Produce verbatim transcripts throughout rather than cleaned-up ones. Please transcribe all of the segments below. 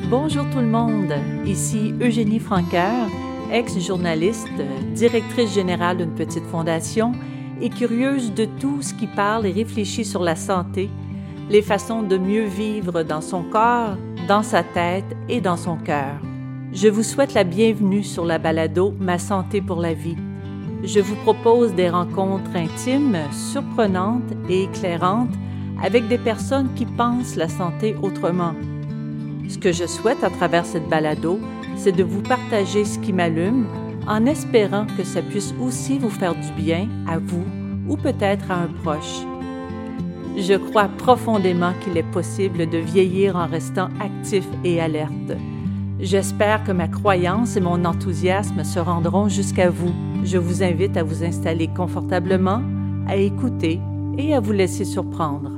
Bonjour tout le monde, ici Eugénie Franqueur, ex-journaliste, directrice générale d'une petite fondation et curieuse de tout ce qui parle et réfléchit sur la santé, les façons de mieux vivre dans son corps, dans sa tête et dans son cœur. Je vous souhaite la bienvenue sur la balado Ma santé pour la vie. Je vous propose des rencontres intimes, surprenantes et éclairantes avec des personnes qui pensent la santé autrement. Ce que je souhaite à travers cette balado, c'est de vous partager ce qui m'allume en espérant que ça puisse aussi vous faire du bien à vous ou peut-être à un proche. Je crois profondément qu'il est possible de vieillir en restant actif et alerte. J'espère que ma croyance et mon enthousiasme se rendront jusqu'à vous. Je vous invite à vous installer confortablement, à écouter et à vous laisser surprendre.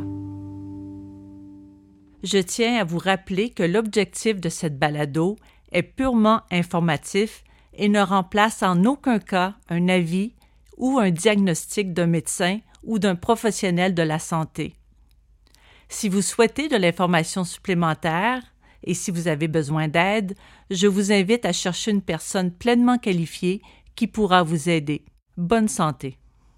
Je tiens à vous rappeler que l'objectif de cette balado est purement informatif et ne remplace en aucun cas un avis ou un diagnostic d'un médecin ou d'un professionnel de la santé. Si vous souhaitez de l'information supplémentaire et si vous avez besoin d'aide, je vous invite à chercher une personne pleinement qualifiée qui pourra vous aider. Bonne santé!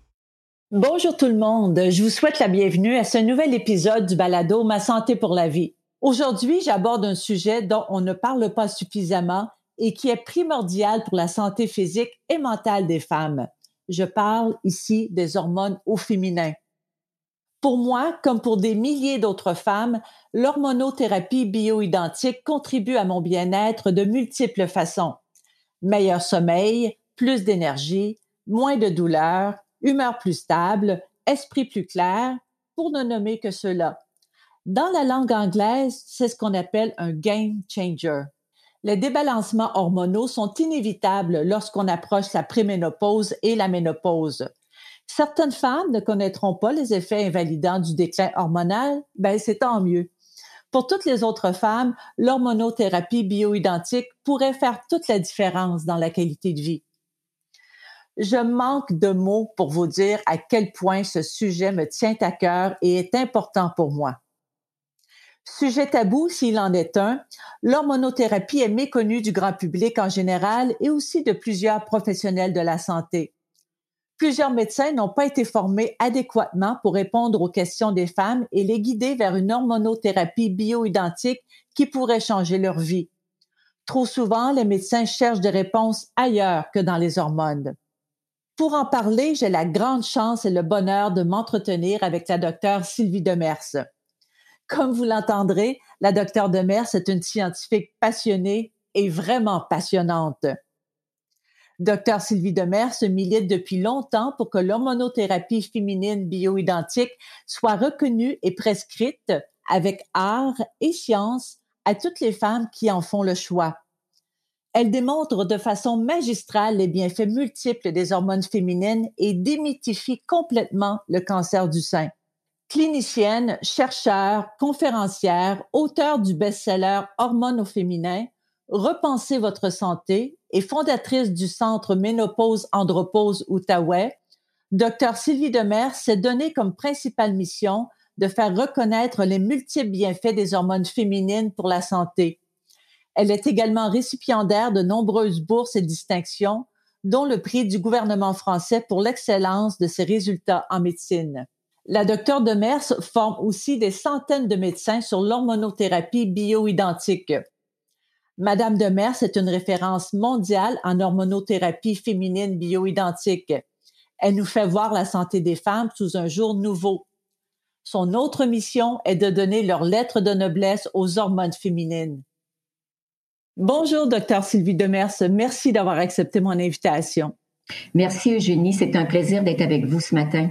Bonjour tout le monde, je vous souhaite la bienvenue à ce nouvel épisode du balado Ma santé pour la vie. Aujourd'hui, j'aborde un sujet dont on ne parle pas suffisamment et qui est primordial pour la santé physique et mentale des femmes. Je parle ici des hormones au féminin. Pour moi, comme pour des milliers d'autres femmes, l'hormonothérapie bioidentique contribue à mon bien-être de multiples façons. Meilleur sommeil, plus d'énergie, moins de douleur, humeur plus stable, esprit plus clair, pour ne nommer que cela. Dans la langue anglaise, c'est ce qu'on appelle un game changer. Les débalancements hormonaux sont inévitables lorsqu'on approche la préménopause et la ménopause. Certaines femmes ne connaîtront pas les effets invalidants du déclin hormonal, ben c'est tant mieux. Pour toutes les autres femmes, l'hormonothérapie bioidentique pourrait faire toute la différence dans la qualité de vie. Je manque de mots pour vous dire à quel point ce sujet me tient à cœur et est important pour moi. Sujet tabou s'il en est un, l'hormonothérapie est méconnue du grand public en général et aussi de plusieurs professionnels de la santé. Plusieurs médecins n'ont pas été formés adéquatement pour répondre aux questions des femmes et les guider vers une hormonothérapie bioidentique qui pourrait changer leur vie. Trop souvent, les médecins cherchent des réponses ailleurs que dans les hormones. Pour en parler, j'ai la grande chance et le bonheur de m'entretenir avec la docteure Sylvie Demers. Comme vous l'entendrez, la docteure Demers est une scientifique passionnée et vraiment passionnante. Docteur Sylvie Demers milite depuis longtemps pour que l'hormonothérapie féminine bioidentique soit reconnue et prescrite avec art et science à toutes les femmes qui en font le choix. Elle démontre de façon magistrale les bienfaits multiples des hormones féminines et démystifie complètement le cancer du sein. Clinicienne, chercheure, conférencière, auteure du best-seller Hormones au féminin, Repensez votre santé et fondatrice du Centre Ménopause-Andropause Outaouais, Dr Sylvie Demers s'est donnée comme principale mission de faire reconnaître les multiples bienfaits des hormones féminines pour la santé. Elle est également récipiendaire de nombreuses bourses et distinctions, dont le prix du gouvernement français pour l'excellence de ses résultats en médecine. La docteure Demers forme aussi des centaines de médecins sur l'hormonothérapie bioidentique. Madame Demers est une référence mondiale en hormonothérapie féminine bioidentique. Elle nous fait voir la santé des femmes sous un jour nouveau. Son autre mission est de donner leur lettre de noblesse aux hormones féminines. Bonjour, docteur Sylvie Demers. Merci d'avoir accepté mon invitation. Merci, Eugénie. C'est un plaisir d'être avec vous ce matin.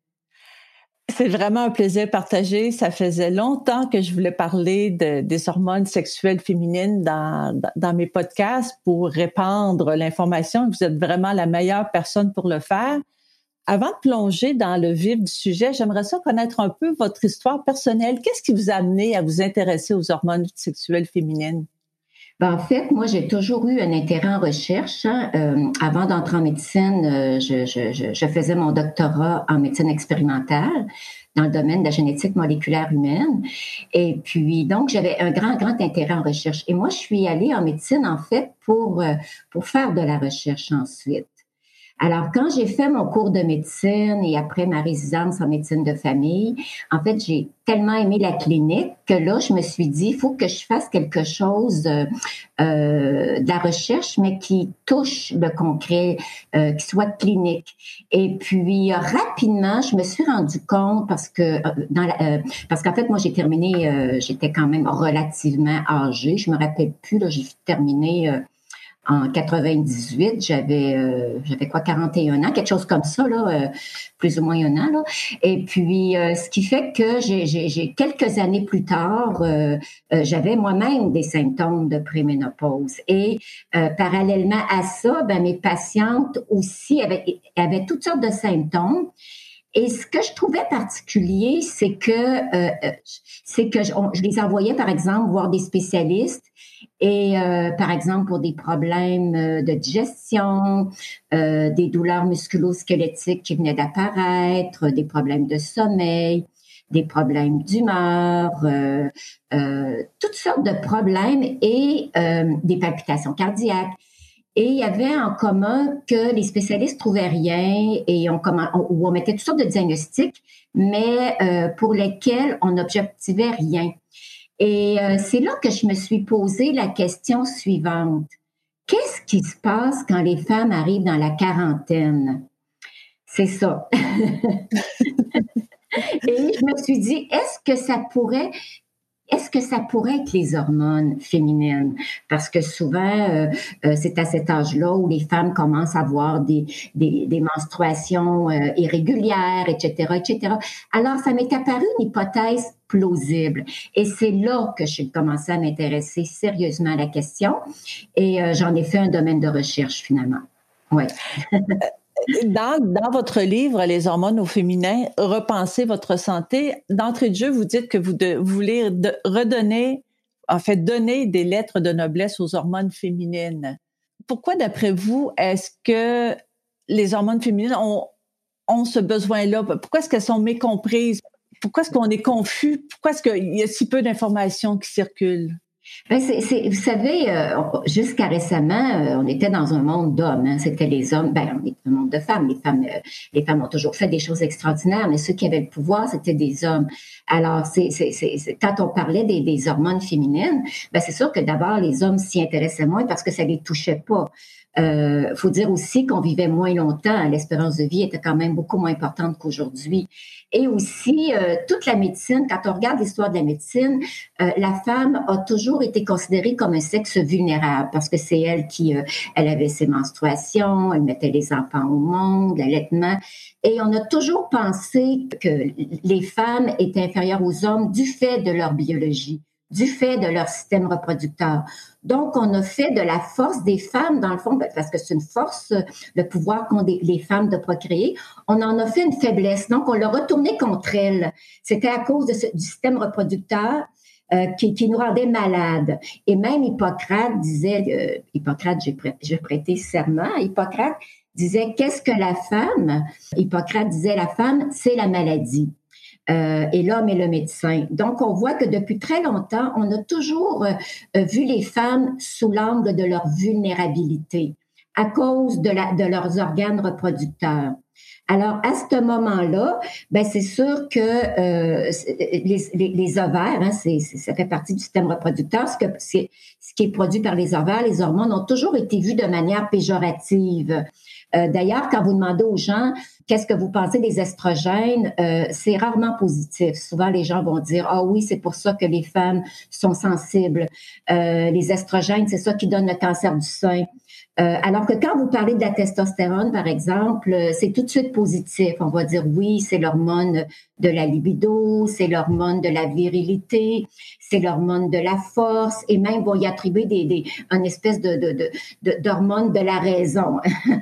C'est vraiment un plaisir partagé. Ça faisait longtemps que je voulais parler de, des hormones sexuelles féminines dans, dans mes podcasts pour répandre l'information. Vous êtes vraiment la meilleure personne pour le faire. Avant de plonger dans le vif du sujet, j'aimerais ça connaître un peu votre histoire personnelle. Qu'est-ce qui vous a amené à vous intéresser aux hormones sexuelles féminines? Ben, en fait, moi, j'ai toujours eu un intérêt en recherche, hein. Euh, avant d'entrer en médecine, euh, je, je, je, je faisais mon doctorat en médecine expérimentale dans le domaine de la génétique moléculaire humaine. Et puis, donc, j'avais un grand, grand intérêt en recherche. Et moi, je suis allée en médecine, en fait, pour, euh, pour faire de la recherche ensuite. Alors, quand j'ai fait mon cours de médecine et après ma résidence en médecine de famille, en fait, j'ai tellement aimé la clinique que là, je me suis dit, il faut que je fasse quelque chose euh, euh, de la recherche, mais qui touche le concret, euh, qui soit clinique. Et puis, euh, rapidement, je me suis rendu compte parce que, euh, dans la, euh, parce qu'en fait, moi, j'ai terminé, euh, j'étais quand même relativement âgée. Je me rappelle plus, là, j'ai terminé euh, en quatre-vingt-dix-huit, j'avais euh, j'avais quoi quarante et un ans, quelque chose comme ça là, euh, plus ou moins un an là. Et puis euh, ce qui fait que j'ai j'ai, j'ai quelques années plus tard, euh, euh, j'avais moi-même des symptômes de préménopause et euh, parallèlement à ça, ben mes patientes aussi avaient avaient toutes sortes de symptômes. Et ce que je trouvais particulier, c'est que euh, euh, c'est que je, on- je les envoyais, par exemple, voir des spécialistes et, euh, par exemple, pour des problèmes euh, de digestion, euh, des douleurs musculo-squelettiques qui venaient d'apparaître, des problèmes de sommeil, des problèmes d'humeur, euh, euh, toutes sortes de problèmes et euh, des palpitations cardiaques. Et il y avait en commun que les spécialistes trouvaient rien et on, commen- on, on mettait toutes sortes de diagnostics, mais euh, pour lesquels on n'objectivait rien. Et euh, c'est là que je me suis posé la question suivante. Qu'est-ce qui se passe quand les femmes arrivent dans la quarantaine? C'est ça. Et je me suis dit, est-ce que ça pourrait Est-ce que ça pourrait être les hormones féminines? Parce que souvent, euh, euh, c'est à cet âge-là où les femmes commencent à avoir des, des, des menstruations euh, irrégulières, et cetera, et cetera. Alors, ça m'est apparu une hypothèse plausible. Et c'est là que j'ai commencé à m'intéresser sérieusement à la question. Et euh, j'en ai fait un domaine de recherche, finalement. Oui. Dans, dans votre livre, Les hormones au féminin, Repensez votre santé, d'entrée de jeu, vous dites que vous, de, vous voulez de, redonner, en fait, donner des lettres de noblesse aux hormones féminines. Pourquoi, d'après vous, est-ce que les hormones féminines ont, ont ce besoin-là? Pourquoi est-ce qu'elles sont mécomprises? Pourquoi est-ce qu'on est confus? Pourquoi est-ce qu'il y a si peu d'informations qui circulent? Ben c'est, c'est, vous savez, euh, jusqu'à récemment, euh, on était dans un monde d'hommes. Hein, c'était les hommes. Ben, on était un monde de femmes. Les femmes, euh, les femmes ont toujours fait des choses extraordinaires, mais ceux qui avaient le pouvoir, c'était des hommes. Alors, c'est, c'est, c'est, c'est quand on parlait des, des hormones féminines, ben c'est sûr que d'abord les hommes s'y intéressaient moins parce que ça les touchait pas. Euh, faut dire aussi qu'on vivait moins longtemps. L'espérance de vie était quand même beaucoup moins importante qu'aujourd'hui. Et aussi, euh, toute la médecine, quand on regarde l'histoire de la médecine, euh, la femme a toujours été considérée comme un sexe vulnérable parce que c'est elle qui, euh, elle avait ses menstruations, elle mettait les enfants au monde, l'allaitement. Et on a toujours pensé que les femmes étaient inférieures aux hommes du fait de leur biologie, du fait de leur système reproducteur. Donc, on a fait de la force des femmes, dans le fond, parce que c'est une force, le pouvoir qu'ont des, les femmes de procréer, on en a fait une faiblesse. Donc, on l'a retourné contre elles. C'était à cause de ce, du système reproducteur euh, qui, qui nous rendait malades. Et même Hippocrate disait, euh, Hippocrate, j'ai, prêt, j'ai prêté serment, Hippocrate disait, qu'est-ce que la femme? Hippocrate disait, la femme, c'est la maladie. Euh, et l'homme est le médecin. Donc, on voit que depuis très longtemps, on a toujours euh, vu les femmes sous l'angle de leur vulnérabilité à cause de, la, de leurs organes reproducteurs. Alors, à ce moment-là, ben c'est sûr que euh, les, les, les ovaires, hein, c'est, c'est, ça fait partie du système reproducteur. Ce, que, c'est, ce qui est produit par les ovaires, les hormones, ont toujours été vus de manière péjorative. Euh, d'ailleurs, quand vous demandez aux gens qu'est-ce que vous pensez des estrogènes, euh, c'est rarement positif. Souvent, les gens vont dire ah oui, c'est pour ça que les femmes sont sensibles. Euh, les estrogènes, c'est ça qui donne le cancer du sein. Euh, alors que quand vous parlez de la testostérone, par exemple, c'est tout de suite positif. On va dire oui, c'est l'hormone de la libido, c'est l'hormone de la virilité, c'est l'hormone de la force, et même vont y attribuer des, des, une espèce de, de, de, de, d'hormone de la raison.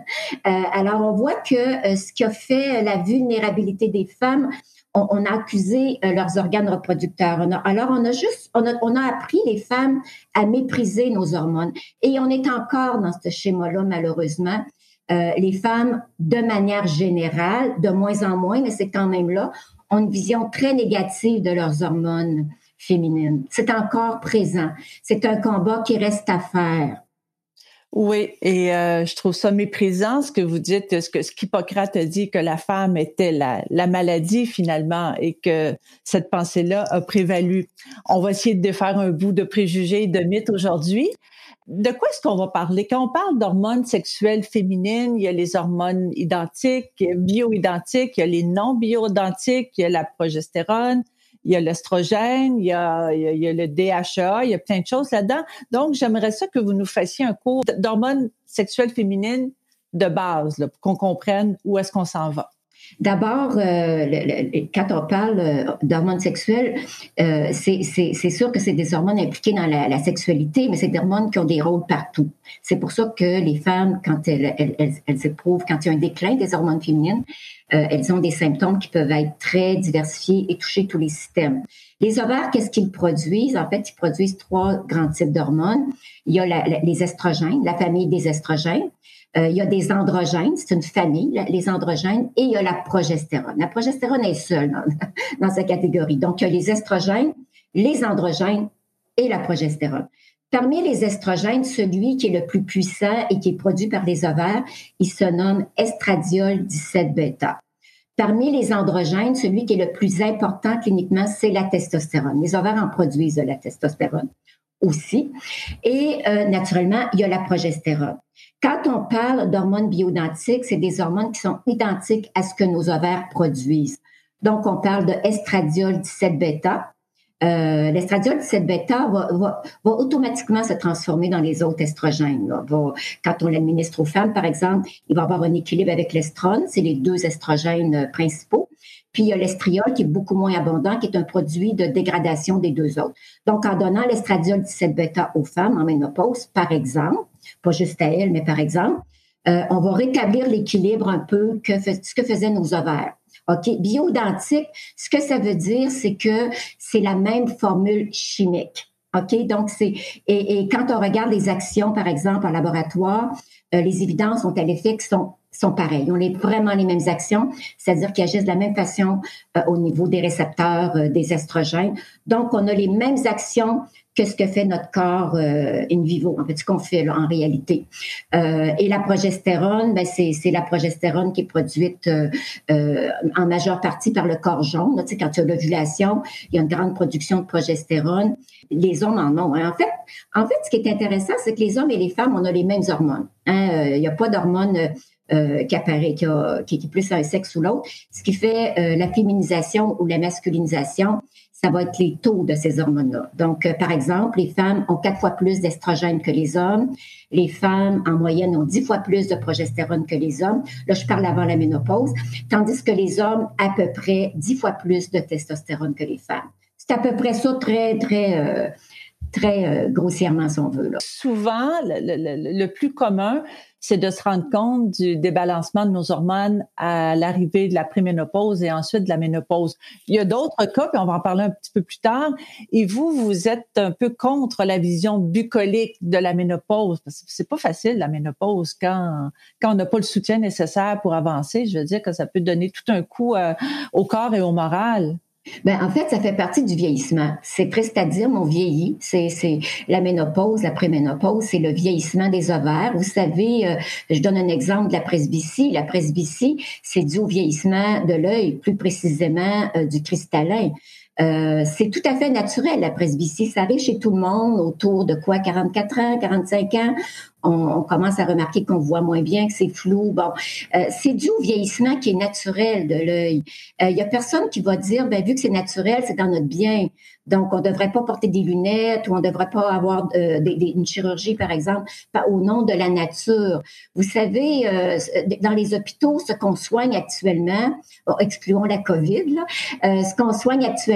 Euh, alors, on voit que euh, ce qui a fait la vulnérabilité des femmes, on, on a accusé euh, leurs organes reproducteurs. On a, alors, on a juste, on a, on a appris les femmes à mépriser nos hormones. Et on est encore dans ce schéma-là, malheureusement. Euh, les femmes, de manière générale, de moins en moins, mais c'est quand même là, ont une vision très négative de leurs hormones féminines. C'est encore présent. C'est un combat qui reste à faire. Oui, et euh, je trouve ça méprisant ce que vous dites, ce que ce qu'Hippocrate a dit, que la femme était la, la maladie finalement, et que cette pensée-là a prévalu. On va essayer de défaire un bout de préjugés et de mythes aujourd'hui. De quoi est-ce qu'on va parler? Quand on parle d'hormones sexuelles féminines, il y a les hormones identiques, bio-identiques, il y a les non bio-identiques, il y a la progestérone, il y a l'estrogène, il y a, il y a, il y a le D H E A, il y a plein de choses là-dedans. Donc, j'aimerais ça que vous nous fassiez un cours d'hormones sexuelles féminines de base, là, pour qu'on comprenne où est-ce qu'on s'en va. D'abord, euh, le, le, quand on parle euh, d'hormones sexuelles, euh, c'est, c'est, c'est sûr que c'est des hormones impliquées dans la, la sexualité, mais c'est des hormones qui ont des rôles partout. C'est pour ça que les femmes, quand elles, elles, elles, elles éprouvent, quand il y a un déclin des hormones féminines, euh, elles ont des symptômes qui peuvent être très diversifiés et toucher tous les systèmes. Les ovaires, qu'est-ce qu'ils produisent? En fait, ils produisent trois grands types d'hormones. Il y a la, la, les estrogènes, la famille des estrogènes. Euh, il y a des androgènes, c'est une famille, les androgènes, et il y a la progestérone. La progestérone est seule dans, dans sa catégorie. Donc, il y a les estrogènes, les androgènes et la progestérone. Parmi les estrogènes, celui qui est le plus puissant et qui est produit par les ovaires, il se nomme estradiol dix-sept bêta. Parmi les androgènes, celui qui est le plus important cliniquement, c'est la testostérone. Les ovaires en produisent de la testostérone aussi. Et euh, naturellement, il y a la progestérone. Quand on parle d'hormones bioidentiques, c'est des hormones qui sont identiques à ce que nos ovaires produisent. Donc, on parle de estradiol dix-sept bêta. Euh, l'estradiol dix-sept bêta va, va, va automatiquement se transformer dans les autres estrogènes. Là. Va, quand on l'administre aux femmes, par exemple, il va avoir un équilibre avec l'estrone, c'est les deux estrogènes principaux. Puis il y a l'estriol qui est beaucoup moins abondant, qui est un produit de dégradation des deux autres. Donc, en donnant l'estradiol dix-sept bêta aux femmes en ménopause, par exemple, pas juste à elles, mais par exemple, euh, on va rétablir l'équilibre un peu que ce que faisaient nos ovaires. OK? Bioidentique, ce que ça veut dire, c'est que c'est la même formule chimique. OK? Donc, c'est, et, et quand on regarde les actions, par exemple, en laboratoire, euh, les évidences ont à l'effet qui sont sont pareils. Ils ont les, vraiment les mêmes actions, c'est-à-dire qu'ils agissent de la même façon euh, au niveau des récepteurs euh, des estrogènes. Donc, on a les mêmes actions que ce que fait notre corps euh, in vivo, en fait, ce qu'on fait là, en réalité. Euh, et la progestérone, ben, c'est, c'est la progestérone qui est produite euh, euh, en majeure partie par le corps jaune. Là, tu sais, quand il y a l'ovulation, il y a une grande production de progestérone. Les hommes en ont. Hein. En fait, en fait, ce qui est intéressant, c'est que les hommes et les femmes, on a les mêmes hormones. Hein. Euh, il n'y a pas d'hormones Euh, qui apparaît, qui, a, qui est plus un sexe ou l'autre. Ce qui fait euh, la féminisation ou la masculinisation, ça va être les taux de ces hormones-là. Donc, euh, par exemple, les femmes ont quatre fois plus d'estrogène que les hommes. Les femmes, en moyenne, ont dix fois plus de progestérone que les hommes. Là, je parle avant la ménopause. Tandis que les hommes, à peu près dix fois plus de testostérone que les femmes. C'est à peu près ça, très, très... Euh, très euh, grossièrement, si on veut. Là. Souvent, le, le, le plus commun, c'est de se rendre compte du débalancement de nos hormones à l'arrivée de la préménopause et ensuite de la ménopause. Il y a d'autres cas, puis on va en parler un petit peu plus tard. Et vous, vous êtes un peu contre la vision bucolique de la ménopause. Parce que c'est pas facile, la ménopause, quand, quand on n'a pas le soutien nécessaire pour avancer. Je veux dire que ça peut donner tout un coup euh, au corps et au moral. Ben, en fait, ça fait partie du vieillissement. C'est triste à dire, mais on vieillit. C'est, c'est la ménopause, la préménopause, c'est le vieillissement des ovaires. Vous savez, euh, je donne un exemple de la presbytie. La presbytie, c'est dû au vieillissement de l'œil, plus précisément euh, du cristallin. Euh, c'est tout à fait naturel, la presbytie. Ça arrive chez tout le monde autour de quoi, quarante-quatre ans, quarante-cinq ans. On, on commence à remarquer qu'on voit moins bien, que c'est flou. Bon, euh, c'est dû au vieillissement qui est naturel de l'œil. Il euh, y a personne qui va dire, ben vu que c'est naturel, c'est dans notre bien. Donc, on ne devrait pas porter des lunettes ou on ne devrait pas avoir euh, des, des, une chirurgie, par exemple, au nom de la nature. Vous savez, euh, dans les hôpitaux, ce qu'on soigne actuellement, bon, excluons la COVID, là, euh, ce qu'on soigne actuellement,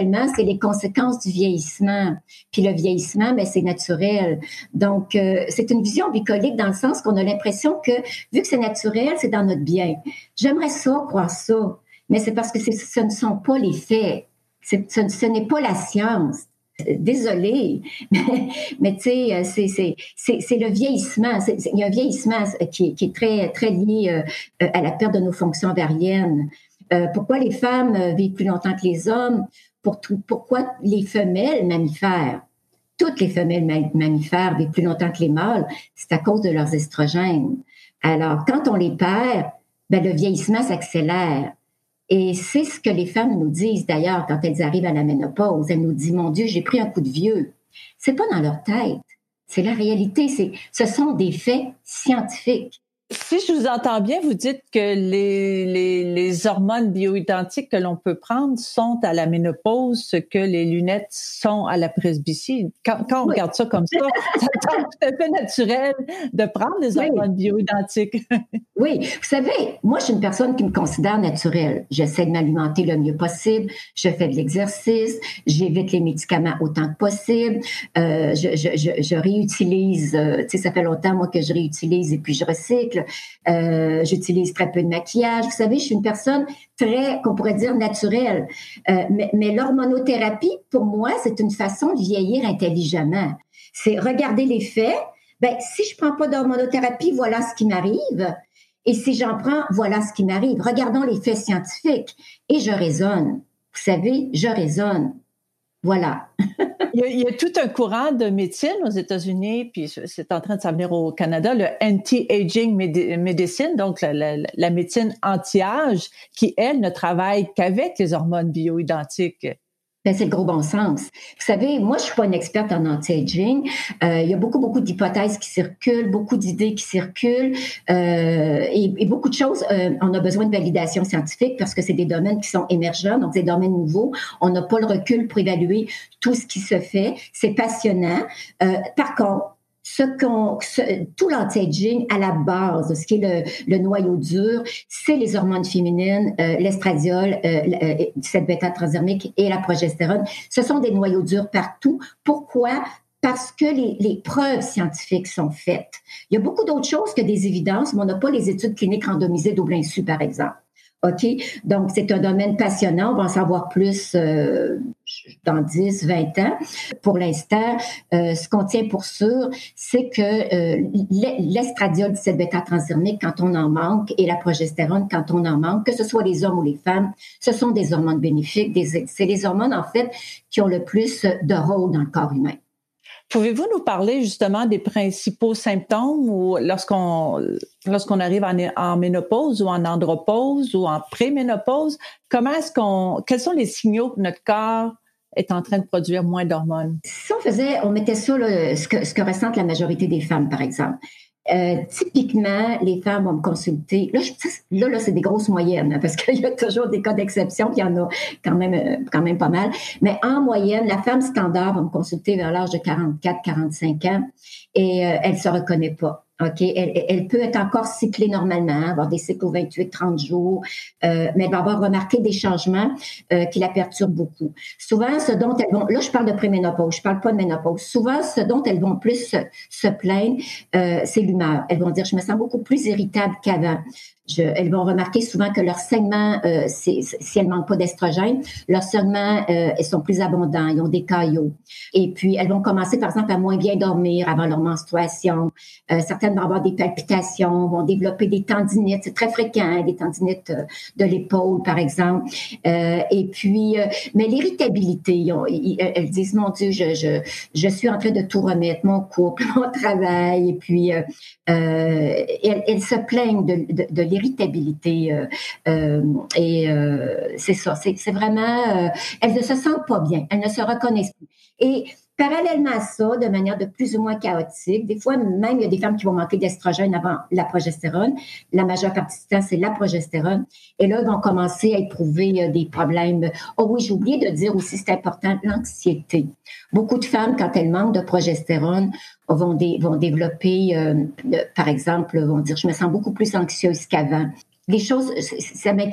actuellement, c'est les conséquences du vieillissement. Puis le vieillissement, ben, c'est naturel. Donc, euh, c'est une vision bucolique dans le sens qu'on a l'impression que, vu que c'est naturel, c'est dans notre bien. J'aimerais ça, croire ça, mais c'est parce que c'est, ce ne sont pas les faits. C'est, ce, ce n'est pas la science. Désolée, mais, mais tu sais, c'est, c'est, c'est, c'est le vieillissement. C'est, c'est, il y a un vieillissement qui, qui est très, très lié euh, à la perte de nos fonctions ovariennes. Euh, pourquoi les femmes vivent plus longtemps que les hommes? Pour tout, pourquoi les femelles mammifères, toutes les femelles mammifères vivent plus longtemps que les mâles? C'est à cause de leurs estrogènes. Alors, quand on les perd, ben, le vieillissement s'accélère. Et c'est ce que les femmes nous disent d'ailleurs quand elles arrivent à la ménopause. Elles nous disent, mon Dieu, j'ai pris un coup de vieux. C'est pas dans leur tête. C'est la réalité. C'est, ce sont des faits scientifiques. Si je vous entends bien, vous dites que les, les, les hormones bioidentiques que l'on peut prendre sont à la ménopause ce que les lunettes sont à la presbytie. Quand, quand on oui. regarde ça comme ça, ça semble tout à fait naturel de prendre les hormones oui. bioidentiques. Oui, vous savez, moi, je suis une personne qui me considère naturelle. J'essaie de m'alimenter le mieux possible. Je fais de l'exercice. J'évite les médicaments autant que possible. Euh, je, je, je, je réutilise. Euh, tu sais, ça fait longtemps, moi, que je réutilise et puis je recycle. Euh, j'utilise très peu de maquillage. Vous savez, je suis une personne très, qu'on pourrait dire, naturelle. Euh, mais, mais l'hormonothérapie, pour moi, c'est une façon de vieillir intelligemment. C'est regarder les faits. Ben, si je prends pas d'hormonothérapie, voilà ce qui m'arrive. Et si j'en prends, voilà ce qui m'arrive. Regardons les faits scientifiques. Et je raisonne. Vous savez, je raisonne. Voilà. il, y a, il y a tout un courant de médecine aux États-Unis, puis c'est en train de s'en venir au Canada, le anti-aging medicine, donc la, la, la médecine anti-âge, qui, elle, ne travaille qu'avec les hormones bioidentiques. Ben, c'est le gros bon sens. Vous savez, moi, je suis pas une experte en anti-aging. Euh, il y a beaucoup, beaucoup d'hypothèses qui circulent, beaucoup d'idées qui circulent euh, et, et beaucoup de choses. Euh, on a besoin de validation scientifique parce que c'est des domaines qui sont émergents, donc des domaines nouveaux. On n'a pas le recul pour évaluer tout ce qui se fait. C'est passionnant. Euh, par contre, Ce qu'on, ce, tout l'anti-aging à la base, ce qui est le, le noyau dur, c'est les hormones féminines, euh, l'estradiol, euh, euh, cette bêta-transdermique et la progestérone. Ce sont des noyaux durs partout. Pourquoi? Parce que les, les preuves scientifiques sont faites. Il y a beaucoup d'autres choses que des évidences, mais on n'a pas les études cliniques randomisées d'Aublinsu, par exemple. OK? Donc, c'est un domaine passionnant. On va en savoir plus euh, dans dix, vingt ans. Pour l'instant, euh, ce qu'on tient pour sûr, c'est que euh, l'estradiol, cette bêta-transdermique, quand on en manque, et la progestérone, quand on en manque, que ce soit les hommes ou les femmes, ce sont des hormones bénéfiques. Des, c'est les hormones, en fait, qui ont le plus de rôle dans le corps humain. Pouvez-vous nous parler justement des principaux symptômes ou lorsqu'on lorsqu'on arrive en, en ménopause ou en andropause ou en préménopause, comment est-ce qu'on quels sont les signaux que notre corps est en train de produire moins d'hormones? Si on faisait, on mettait ça là, ce que ce que ressentent la majorité des femmes, par exemple. Euh, typiquement, les femmes vont me consulter. Là, je, là, là, c'est des grosses moyennes, hein, parce qu'il y a toujours des cas d'exception, puis il y en a quand même, euh, quand même pas mal. Mais en moyenne, la femme standard va me consulter vers l'âge de quarante-quatre, quarante-cinq ans et euh, elle se reconnaît pas. OK, elle, elle peut être encore cyclée normalement, avoir des cycles aux vingt-huit, trente jours, euh, mais elle va avoir remarqué des changements euh, qui la perturbent beaucoup. Souvent, ce dont elles vont, là je parle de préménopause, je parle pas de ménopause. Souvent, ce dont elles vont plus se, se plaindre, euh, c'est l'humeur. Elles vont dire, je me sens beaucoup plus irritable qu'avant. Je, elles vont remarquer souvent que leurs saignements, euh, c'est, si elles manquent pas d'estrogène, leurs saignements euh, ils sont plus abondants, ils ont des caillots. Et puis, elles vont commencer, par exemple, à moins bien dormir avant leur menstruation. Euh, certaines vont avoir des palpitations, vont développer des tendinites. C'est très fréquent, hein, des tendinites euh, de l'épaule, par exemple. Euh, et puis, euh, mais l'irritabilité, ils ont, ils, elles disent, mon Dieu, je, je, je suis en train de tout remettre, mon couple, mon travail. Et puis, euh, euh, elles, elles se plaignent de, de, de l'irritabilité. Euh, euh, et euh, c'est ça, c'est, c'est vraiment... Euh, elles ne se sentent pas bien, elles ne se reconnaissent plus. Et parallèlement à ça, de manière de plus ou moins chaotique, des fois même, il y a des femmes qui vont manquer d'estrogène avant la progestérone. La majeure partie du temps, c'est la progestérone. Et là, elles vont commencer à éprouver des problèmes. Oh oui, j'ai oublié de dire aussi, c'est important, l'anxiété. Beaucoup de femmes, quand elles manquent de progestérone, vont, dé, vont développer, euh, par exemple, vont dire, je me sens beaucoup plus anxieuse qu'avant. Les choses, ça m'inquiète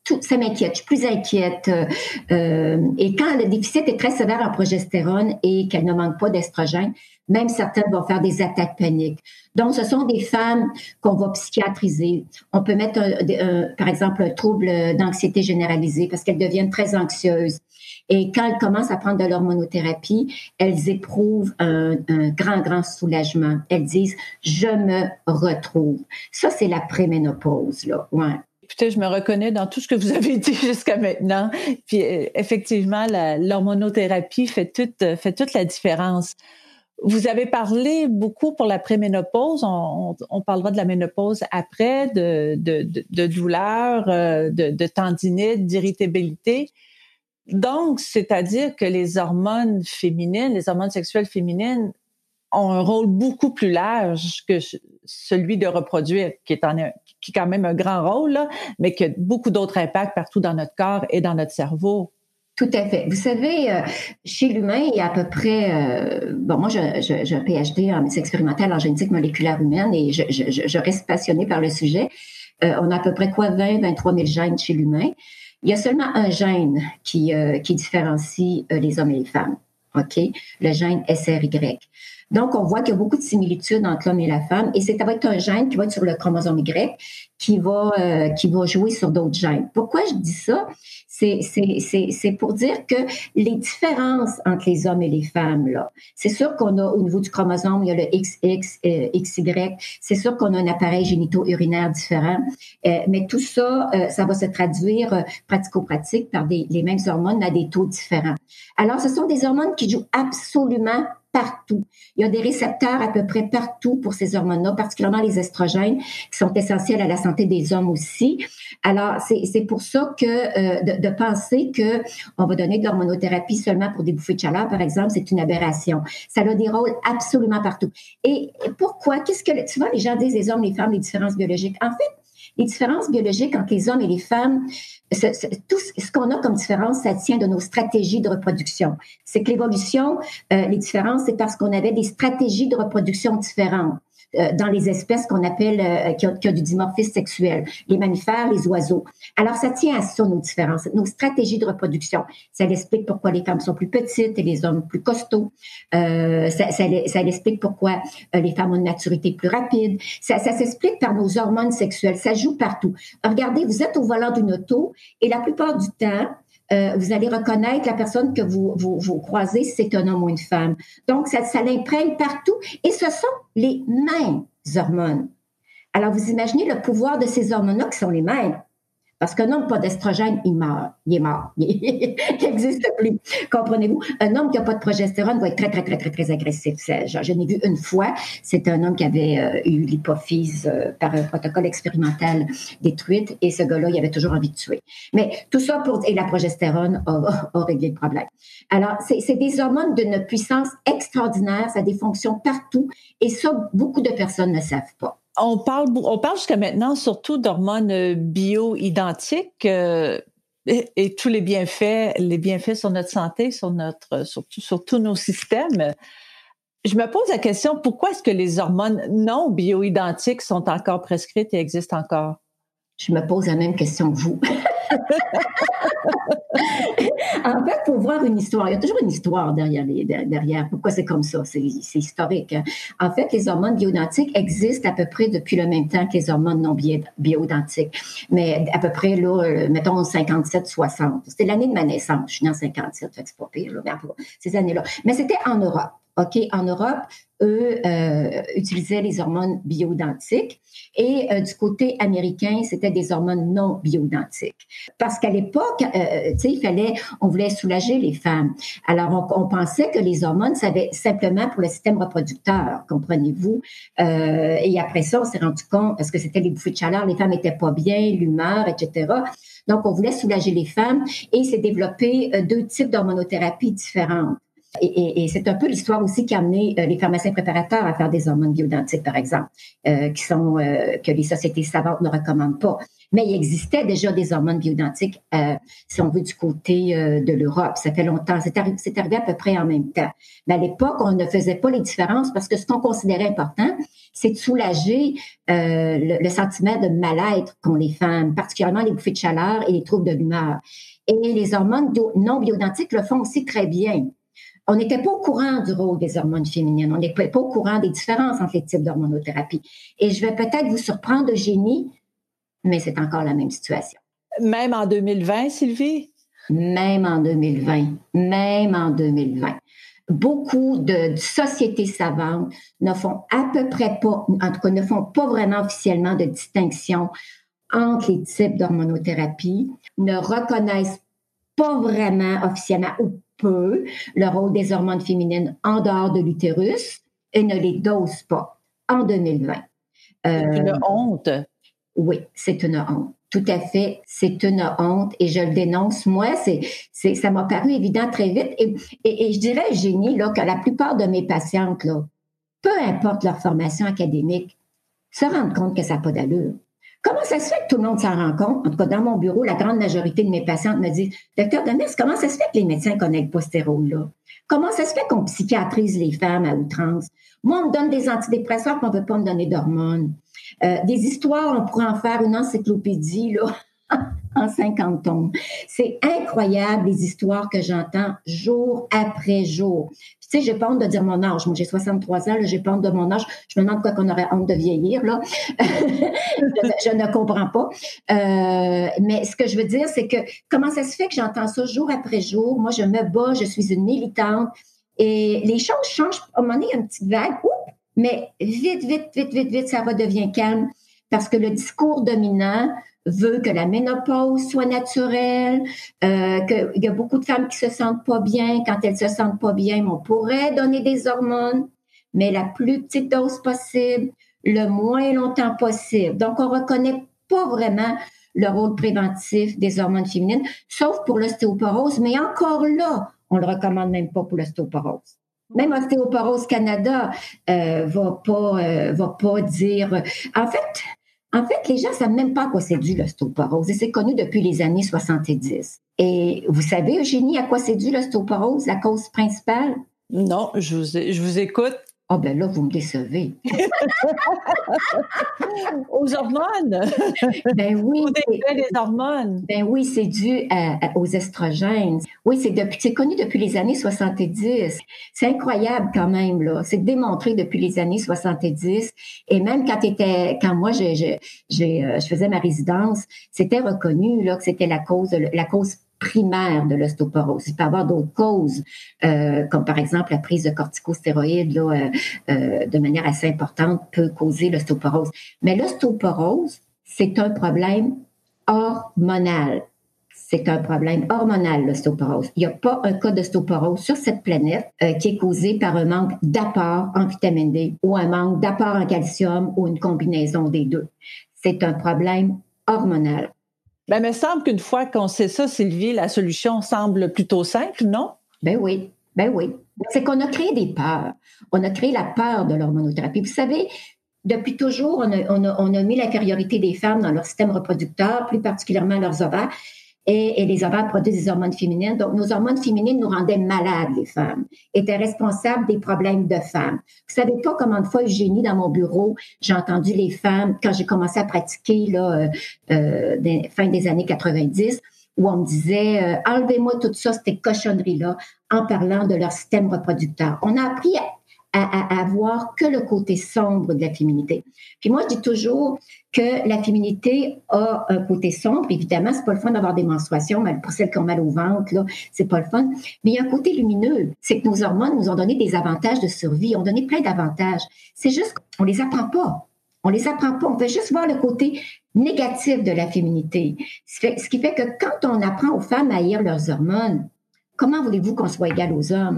tout, ça m'inquiète, je suis plus inquiète. Euh, et quand le déficit est très sévère en progestérone et qu'elle ne manque pas d'estrogène, même certaines vont faire des attaques paniques. Donc, ce sont des femmes qu'on va psychiatriser. On peut mettre, un, un, par exemple, un trouble d'anxiété généralisée parce qu'elles deviennent très anxieuses. Et quand elles commencent à prendre de l'hormonothérapie, elles éprouvent un, un grand, grand soulagement. Elles disent « je me retrouve ». Ça, c'est la préménopause, là. Ouais. Écoutez, je me reconnais dans tout ce que vous avez dit jusqu'à maintenant. Puis, effectivement, la, l'hormonothérapie fait toute, fait toute la différence. Vous avez parlé beaucoup pour la préménopause. On, on, on parlera de la ménopause après, de, de, de, de douleurs, de, de tendinite, d'irritabilité. Donc, c'est-à-dire que les hormones féminines, les hormones sexuelles féminines ont un rôle beaucoup plus large que celui de reproduire, qui est, en, qui est quand même un grand rôle, là, mais qui a beaucoup d'autres impacts partout dans notre corps et dans notre cerveau. Tout à fait. Vous savez, euh, chez l'humain, il y a à peu près... Euh, bon, moi, j'ai je, je, un P H D en médecine expérimentale en génétique moléculaire humaine et je, je, je reste passionnée par le sujet. Euh, on a à peu près quoi, vingt à vingt-trois mille gènes chez l'humain. Il y a seulement un gène qui, euh, qui différencie euh, les hommes et les femmes. OK? Le gène S R Y. Donc, on voit qu'il y a beaucoup de similitudes entre l'homme et la femme, et c'est avec un gène qui va être sur le chromosome Y, qui va euh, qui va jouer sur d'autres gènes. Pourquoi je dis ça? C'est c'est c'est c'est pour dire que les différences entre les hommes et les femmes là, c'est sûr qu'on a au niveau du chromosome, il y a le X X, euh, X Y. C'est sûr qu'on a un appareil génito-urinaire différent, euh, mais tout ça, euh, ça va se traduire euh, pratico-pratique par des les mêmes hormones à des taux différents. Alors, ce sont des hormones qui jouent absolument partout. Il y a des récepteurs à peu près partout pour ces hormones-là, particulièrement les estrogènes, qui sont essentiels à la santé des hommes aussi. Alors, c'est, c'est pour ça que euh, de, de penser que on va donner de l'hormonothérapie seulement pour des bouffées de chaleur, par exemple, c'est une aberration. Ça a des rôles absolument partout. Et pourquoi? Qu'est-ce que souvent les gens disent les hommes, les femmes, les différences biologiques. En fait, les différences biologiques entre les hommes et les femmes, ce, ce, tout ce qu'on a comme différence, ça tient de nos stratégies de reproduction. C'est que l'évolution, euh, les différences, c'est parce qu'on avait des stratégies de reproduction différentes euh, dans les espèces qu'on appelle, euh, qui, ont, qui ont du dimorphisme sexuel, les mammifères, les oiseaux. Alors, ça tient à ça, nos différences, nos stratégies de reproduction. Ça explique pourquoi les femmes sont plus petites et les hommes plus costauds. Euh, ça, ça, ça explique pourquoi euh, les femmes ont une maturité plus rapide. Ça, ça s'explique par nos hormones sexuelles. Ça joue partout. Regardez, vous êtes au volant d'une auto et la plupart du temps, Euh, vous allez reconnaître la personne que vous, vous, vous croisez si c'est un homme ou une femme. Donc, ça, ça l'imprègne partout. Et ce sont les mêmes hormones. Alors, vous imaginez le pouvoir de ces hormones-là qui sont les mêmes. Parce qu'un homme pas d'estrogène, il meurt. Il est mort. Il n'existe plus. Comprenez-vous? Un homme qui n'a pas de progestérone va être très, très, très, très, très agressif. C'est, je, je l'ai vu une fois. C'est un homme qui avait euh, eu l'hypophyse euh, par un protocole expérimental détruite. Et ce gars-là, il avait toujours envie de tuer. Mais tout ça pour... Et la progestérone a, a, a réglé le problème. Alors, c'est, c'est des hormones d'une puissance extraordinaire. Ça a des fonctions partout. Et ça, beaucoup de personnes ne savent pas. On parle, on parle jusqu'à maintenant surtout d'hormones bio-identiques euh, et, et tous les bienfaits, les bienfaits sur notre santé, sur notre, sur, sur tous nos systèmes. Je me pose la question, pourquoi est-ce que les hormones non bio-identiques sont encore prescrites et existent encore? Je me pose la même question que vous. En fait, pour voir une histoire, il y a toujours une histoire derrière, les, derrière. Pourquoi c'est comme ça? C'est, c'est historique. Hein? En fait, les hormones bio-identiques existent à peu près depuis le même temps que les hormones non bio-identiques. Mais à peu près, là, mettons, cinquante-sept soixante. C'était l'année de ma naissance. Je suis née en cinquante-sept, fait que c'est pas pire, là, mais ces années-là. Mais c'était en Europe. OK, en Europe, eux euh, utilisaient les hormones bio-identiques et euh, du côté américain, c'était des hormones non bio-identiques. Parce qu'à l'époque, euh, tu sais, il fallait, on voulait soulager les femmes. Alors, on, on pensait que les hormones, ça avait simplement pour le système reproducteur, comprenez-vous. Euh, et après ça, on s'est rendu compte, parce que c'était les bouffées de chaleur, les femmes étaient pas bien, l'humeur, et cetera. Donc, on voulait soulager les femmes et s'est développé euh, deux types d'hormonothérapie différentes. Et, et, et c'est un peu l'histoire aussi qui a amené euh, les pharmaciens préparateurs à faire des hormones bioidentiques, par exemple, euh, qui sont euh, que les sociétés savantes ne recommandent pas. Mais il existait déjà des hormones bioidentiques, euh, si on veut, du côté euh, de l'Europe. Ça fait longtemps. C'est arrivé, c'est arrivé à peu près en même temps. Mais à l'époque, on ne faisait pas les différences parce que ce qu'on considérait important, c'est de soulager euh, le, le sentiment de mal-être qu'ont les femmes, particulièrement les bouffées de chaleur et les troubles de l'humeur. Et les hormones bio, non bioidentiques le font aussi très bien. On n'était pas au courant du rôle des hormones féminines. On n'était pas au courant des différences entre les types d'hormonothérapie. Et je vais peut-être vous surprendre, Eugénie, mais c'est encore la même situation. Même en deux mille vingt, Sylvie? Même en deux mille vingt. Même en deux mille vingt. Beaucoup de, de sociétés savantes ne font à peu près pas, en tout cas, ne font pas vraiment officiellement de distinction entre les types d'hormonothérapie, ne reconnaissent pas vraiment officiellement ou peu le rôle des hormones féminines en dehors de l'utérus et ne les dosent pas en deux mille vingt. Euh, c'est une honte. Oui, c'est une honte. Tout à fait, c'est une honte et je le dénonce. Moi, c'est, c'est, ça m'a paru évident très vite. Et, et, et je dirais, Eugénie, là, que la plupart de mes patientes, là, peu importe leur formation académique, se rendent compte que ça n'a pas d'allure. Comment ça se fait que tout le monde s'en rend compte? En tout cas, dans mon bureau, la grande majorité de mes patientes me disent « Docteur Demers, comment ça se fait que les médecins ne connaissent pas ce rôle-là? Comment ça se fait qu'on psychiatrise les femmes à outrance? Moi, on me donne des antidépresseurs, puis on ne veut pas me donner d'hormones. Euh, des histoires, on pourrait en faire une encyclopédie, là, en cinquante tomes. C'est incroyable, les histoires que j'entends jour après jour. Tu sais, j'ai pas honte de dire mon âge. Moi, j'ai soixante-trois ans, là, j'ai pas honte de mon âge. Je me demande quoi qu'on aurait honte de vieillir, là. je, je ne comprends pas. Euh, mais ce que je veux dire, c'est que comment ça se fait que j'entends ça jour après jour? Moi, je me bats, je suis une militante. Et les choses changent. À un moment donné, il y a une petite vague. Oups, mais vite, vite, vite, vite, vite, ça redevient calme. Parce que le discours dominant veut que la ménopause soit naturelle, euh, qu'il y a beaucoup de femmes qui se sentent pas bien. Quand elles se sentent pas bien, on pourrait donner des hormones, mais la plus petite dose possible, le moins longtemps possible. Donc, on reconnaît pas vraiment le rôle préventif des hormones féminines, sauf pour l'ostéoporose, mais encore là, on le recommande même pas pour l'ostéoporose. Même Ostéoporose Canada euh, va pas euh, va pas dire. En fait, en fait, les gens savent même pas à quoi c'est dû l'ostéoporose et c'est connu depuis les années soixante-dix. Et vous savez, Eugénie, à quoi c'est dû l'ostéoporose, la cause principale? Non, je vous, je vous écoute. Ah oh ben là, vous me décevez. Aux hormones. Ben oui. Aux effets des hormones. Ben oui, c'est dû à, à, aux estrogènes. Oui, c'est depuis, c'est connu depuis les années soixante-dix. C'est incroyable quand même, là. C'est démontré depuis les années soixante-dix. Et même quand était, quand moi, j'ai, j'ai, j'ai, euh, je faisais ma résidence, c'était reconnu, là, que c'était la cause, la cause primaire de l'ostéoporose. Il peut y avoir d'autres causes, euh, comme par exemple la prise de corticostéroïdes là, euh, euh, de manière assez importante peut causer l'ostéoporose. Mais l'ostéoporose, c'est un problème hormonal. C'est un problème hormonal, l'ostéoporose. Il n'y a pas un cas d'ostéoporose sur cette planète euh, qui est causé par un manque d'apport en vitamine D ou un manque d'apport en calcium ou une combinaison des deux. C'est un problème hormonal. Ben, il me semble qu'une fois qu'on sait ça, Sylvie, la solution semble plutôt simple, non? Ben oui, ben oui. C'est qu'on a créé des peurs. On a créé la peur de l'hormonothérapie. Vous savez, depuis toujours, on a, on a, on a mis l'infériorité des femmes dans leur système reproducteur, plus particulièrement leurs ovaires. Et, et les ovaires produisent des hormones féminines. Donc, nos hormones féminines nous rendaient malades, les femmes, étaient responsables des problèmes de femmes. Vous savez pas combien de fois, Eugénie, dans mon bureau, j'ai entendu les femmes, quand j'ai commencé à pratiquer, là, euh, euh, des, fin des années quatre-vingt-dix, où on me disait, euh, enlevez-moi tout ça, ces cochonneries-là, en parlant de leur système reproducteur. On a appris à À, à, à voir que le côté sombre de la féminité. Puis moi, je dis toujours que la féminité a un côté sombre. Évidemment, c'est pas le fun d'avoir des menstruations, mais pour celles qui ont mal au ventre, là, c'est pas le fun. Mais il y a un côté lumineux. C'est que nos hormones nous ont donné des avantages de survie, ont donné plein d'avantages. C'est juste qu'on les apprend pas. On les apprend pas. On veut juste voir le côté négatif de la féminité. Ce qui fait que quand on apprend aux femmes à haïr leurs hormones, comment voulez-vous qu'on soit égal aux hommes?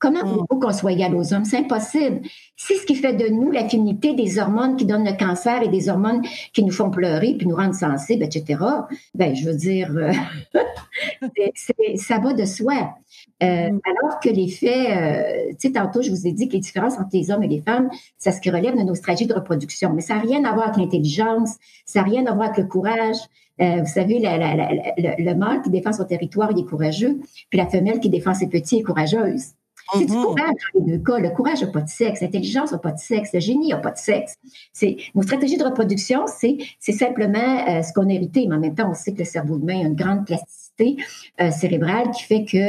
Comment voulez-vous qu'on soit égal aux hommes? C'est impossible. C'est ce qui fait de nous la féminité des hormones qui donnent le cancer et des hormones qui nous font pleurer puis nous rendent sensibles, et cetera. Ben, je veux dire, euh, c'est, c'est, ça va de soi. Euh, mm. Alors que les faits, euh, tu sais, tantôt, je vous ai dit que les différences entre les hommes et les femmes, ça ce qui relève de nos stratégies de reproduction. Mais ça n'a rien à voir avec l'intelligence, ça n'a rien à voir avec le courage. Euh, vous savez, la, la, la, la, le, le mâle qui défend son territoire, il est courageux, puis la femelle qui défend ses petits est courageuse. C'est du courage dans les deux cas. Le courage n'a pas de sexe, l'intelligence n'a pas de sexe, le génie n'a pas de sexe. C'est, nos stratégies de reproduction, c'est, c'est simplement euh, ce qu'on a hérité, mais en même temps, on sait que le cerveau humain a une grande plasticité euh, cérébrale qui fait que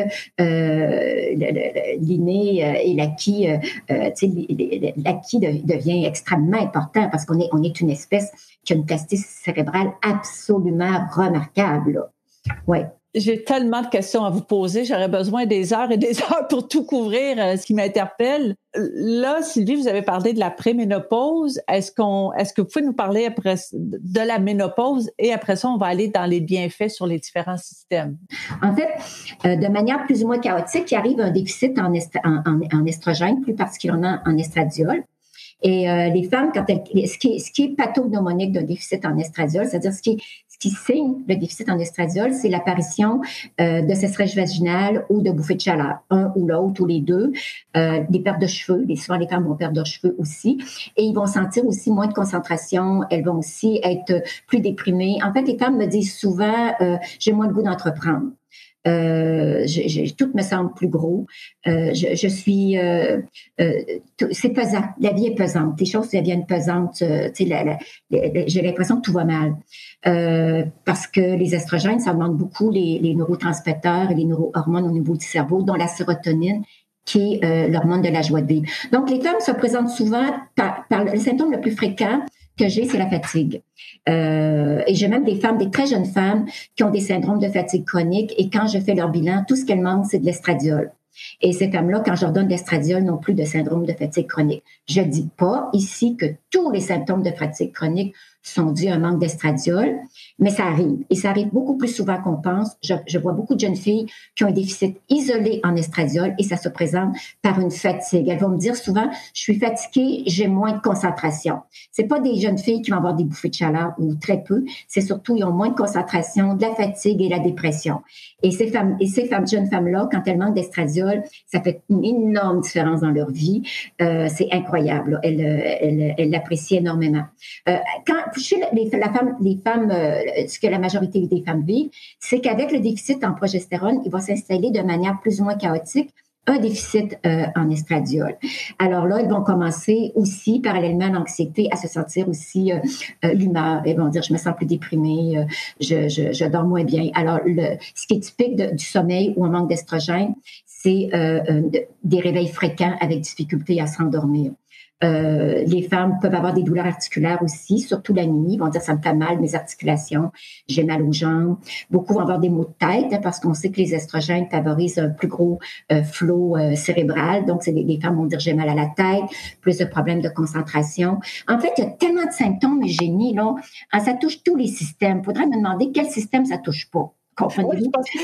euh, l'inné euh, et l'acquis, euh, euh, l'acquis de, devient extrêmement important parce qu'on est, on est une espèce qui a une plasticité cérébrale absolument remarquable. Oui. J'ai tellement de questions à vous poser. J'aurais besoin des heures et des heures pour tout couvrir, euh, ce qui m'interpelle. Là, Sylvie, vous avez parlé de la préménopause. Est-ce qu'on, est-ce que vous pouvez nous parler après de la ménopause et après ça, on va aller dans les bienfaits sur les différents systèmes? En fait, euh, de manière plus ou moins chaotique, il arrive un déficit en, est- en, en, en estrogène, plus particulièrement en estradiol. Et euh, les femmes, quand elles, ce qui est, ce qui est pathognomonique d'un déficit en estradiol, c'est-à-dire ce qui, ce qui signe le déficit en estradiol, c'est l'apparition euh, de sécheresse vaginale ou de bouffées de chaleur, un ou l'autre ou les deux, euh, des pertes de cheveux. Les, souvent, les femmes vont perdre leurs cheveux aussi, et ils vont sentir aussi moins de concentration. Elles vont aussi être plus déprimées. En fait, les femmes me disent souvent, euh, j'ai moins le goût d'entreprendre. Euh, je, je, tout me semble plus gros. Euh, je, je suis, euh, euh, tout, c'est pesant. La vie est pesante. Les choses deviennent pesantes. Euh, tu sais, la, la, la, j'ai l'impression que tout va mal euh, parce que les estrogènes, ça augmente beaucoup les, les neurotransmetteurs et les neurohormones au niveau du cerveau, dont la sérotonine, qui est euh, l'hormone de la joie de vivre. Donc, les femmes se présentent souvent par, par le symptôme le plus fréquent que j'ai, c'est la fatigue. Euh, et j'ai même des femmes, des très jeunes femmes qui ont des syndromes de fatigue chronique et quand je fais leur bilan, tout ce qu'elles manquent, c'est de l'estradiol. Et ces femmes-là, quand je leur donne de l'estradiol, n'ont plus de syndrome de fatigue chronique. Je ne dis pas ici que tous les symptômes de fatigue chronique sont dus à un manque d'estradiol, mais ça arrive. Et ça arrive beaucoup plus souvent qu'on pense. Je, je vois beaucoup de jeunes filles qui ont un déficit isolé en estradiol et ça se présente par une fatigue. Elles vont me dire souvent, je suis fatiguée, j'ai moins de concentration. C'est pas des jeunes filles qui vont avoir des bouffées de chaleur ou très peu. C'est surtout, ils ont moins de concentration, de la fatigue et la dépression. Et ces femmes, et ces femmes, jeunes femmes-là, quand elles manquent d'estradiol, ça fait une énorme différence dans leur vie. Euh, c'est incroyable. Elles, elles, elles l'apprécient énormément. Euh, quand, chez les, la femme, les femmes, euh, ce que la majorité des femmes vivent, c'est qu'avec le déficit en progestérone, il va s'installer de manière plus ou moins chaotique un déficit euh, en estradiol. Alors là, elles vont commencer aussi, parallèlement à l'anxiété, à se sentir aussi euh, euh, l'humeur. Elles vont dire, je me sens plus déprimée, euh, je, je, je dors moins bien. Alors, le, ce qui est typique de, du sommeil ou un manque d'estrogène, c'est euh, euh, des réveils fréquents avec difficulté à s'endormir. Euh, les femmes peuvent avoir des douleurs articulaires aussi, surtout la nuit. Ils vont dire, ça me fait mal, mes articulations, j'ai mal aux jambes. Beaucoup vont avoir des maux de tête hein, parce qu'on sait que les estrogènes favorisent un plus gros euh, flot euh, cérébral. Donc, c'est des, les femmes vont dire, j'ai mal à la tête, plus de problèmes de concentration. En fait, il y a tellement de symptômes, Eugénie, là, hein, ça touche tous les systèmes. Il faudrait me demander quel système ça touche pas. Oui, je, pense,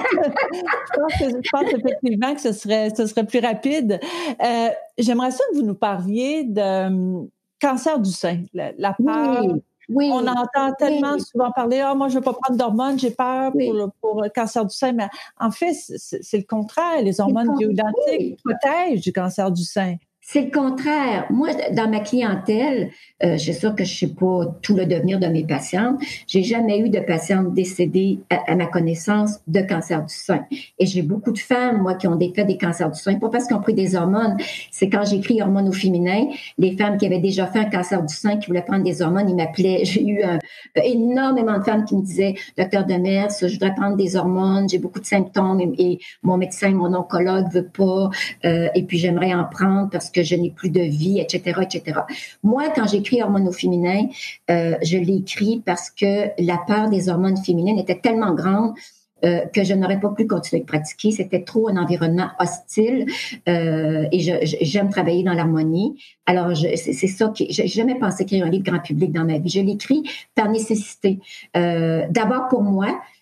je, pense que, je pense effectivement que ce serait, ce serait plus rapide. Euh, j'aimerais ça que vous nous parliez de um, cancer du sein, la, la peur. Oui, oui, on entend tellement oui. souvent parler « Ah, moi, je ne veux pas prendre d'hormones, j'ai peur oui. pour, le, pour le cancer du sein. » Mais en fait, c'est, c'est le contraire. Les hormones bioidentiques oui. protègent du cancer du sein. C'est le contraire. Moi, dans ma clientèle, euh, je suis sûre que je ne sais pas tout le devenir de mes patientes. J'ai jamais eu de patiente décédée, à, à ma connaissance, de cancer du sein. Et j'ai beaucoup de femmes, moi, qui ont des, fait des cancers du sein, pas parce qu'ils ont pris des hormones. C'est quand j'écris hormones au féminin, les femmes qui avaient déjà fait un cancer du sein, qui voulaient prendre des hormones, ils m'appelaient. J'ai eu un, énormément de femmes qui me disaient, docteur Demers, je voudrais prendre des hormones, j'ai beaucoup de symptômes et, et mon médecin, mon oncologue veut pas, euh, et puis j'aimerais en prendre parce que je n'ai plus de vie, et cetera, et cetera. Moi, quand j'écris hormones au féminin, euh, je l'ai écrit parce que la peur des hormones féminines était tellement grande euh, que je n'aurais pas pu continuer de pratiquer. C'était trop un environnement hostile euh, et je, je, j'aime travailler dans l'harmonie. Alors, je, c'est, c'est ça que j'ai jamais pensé écrire un livre grand public dans ma vie. Je l'écris par nécessité. Euh, d'abord pour moi,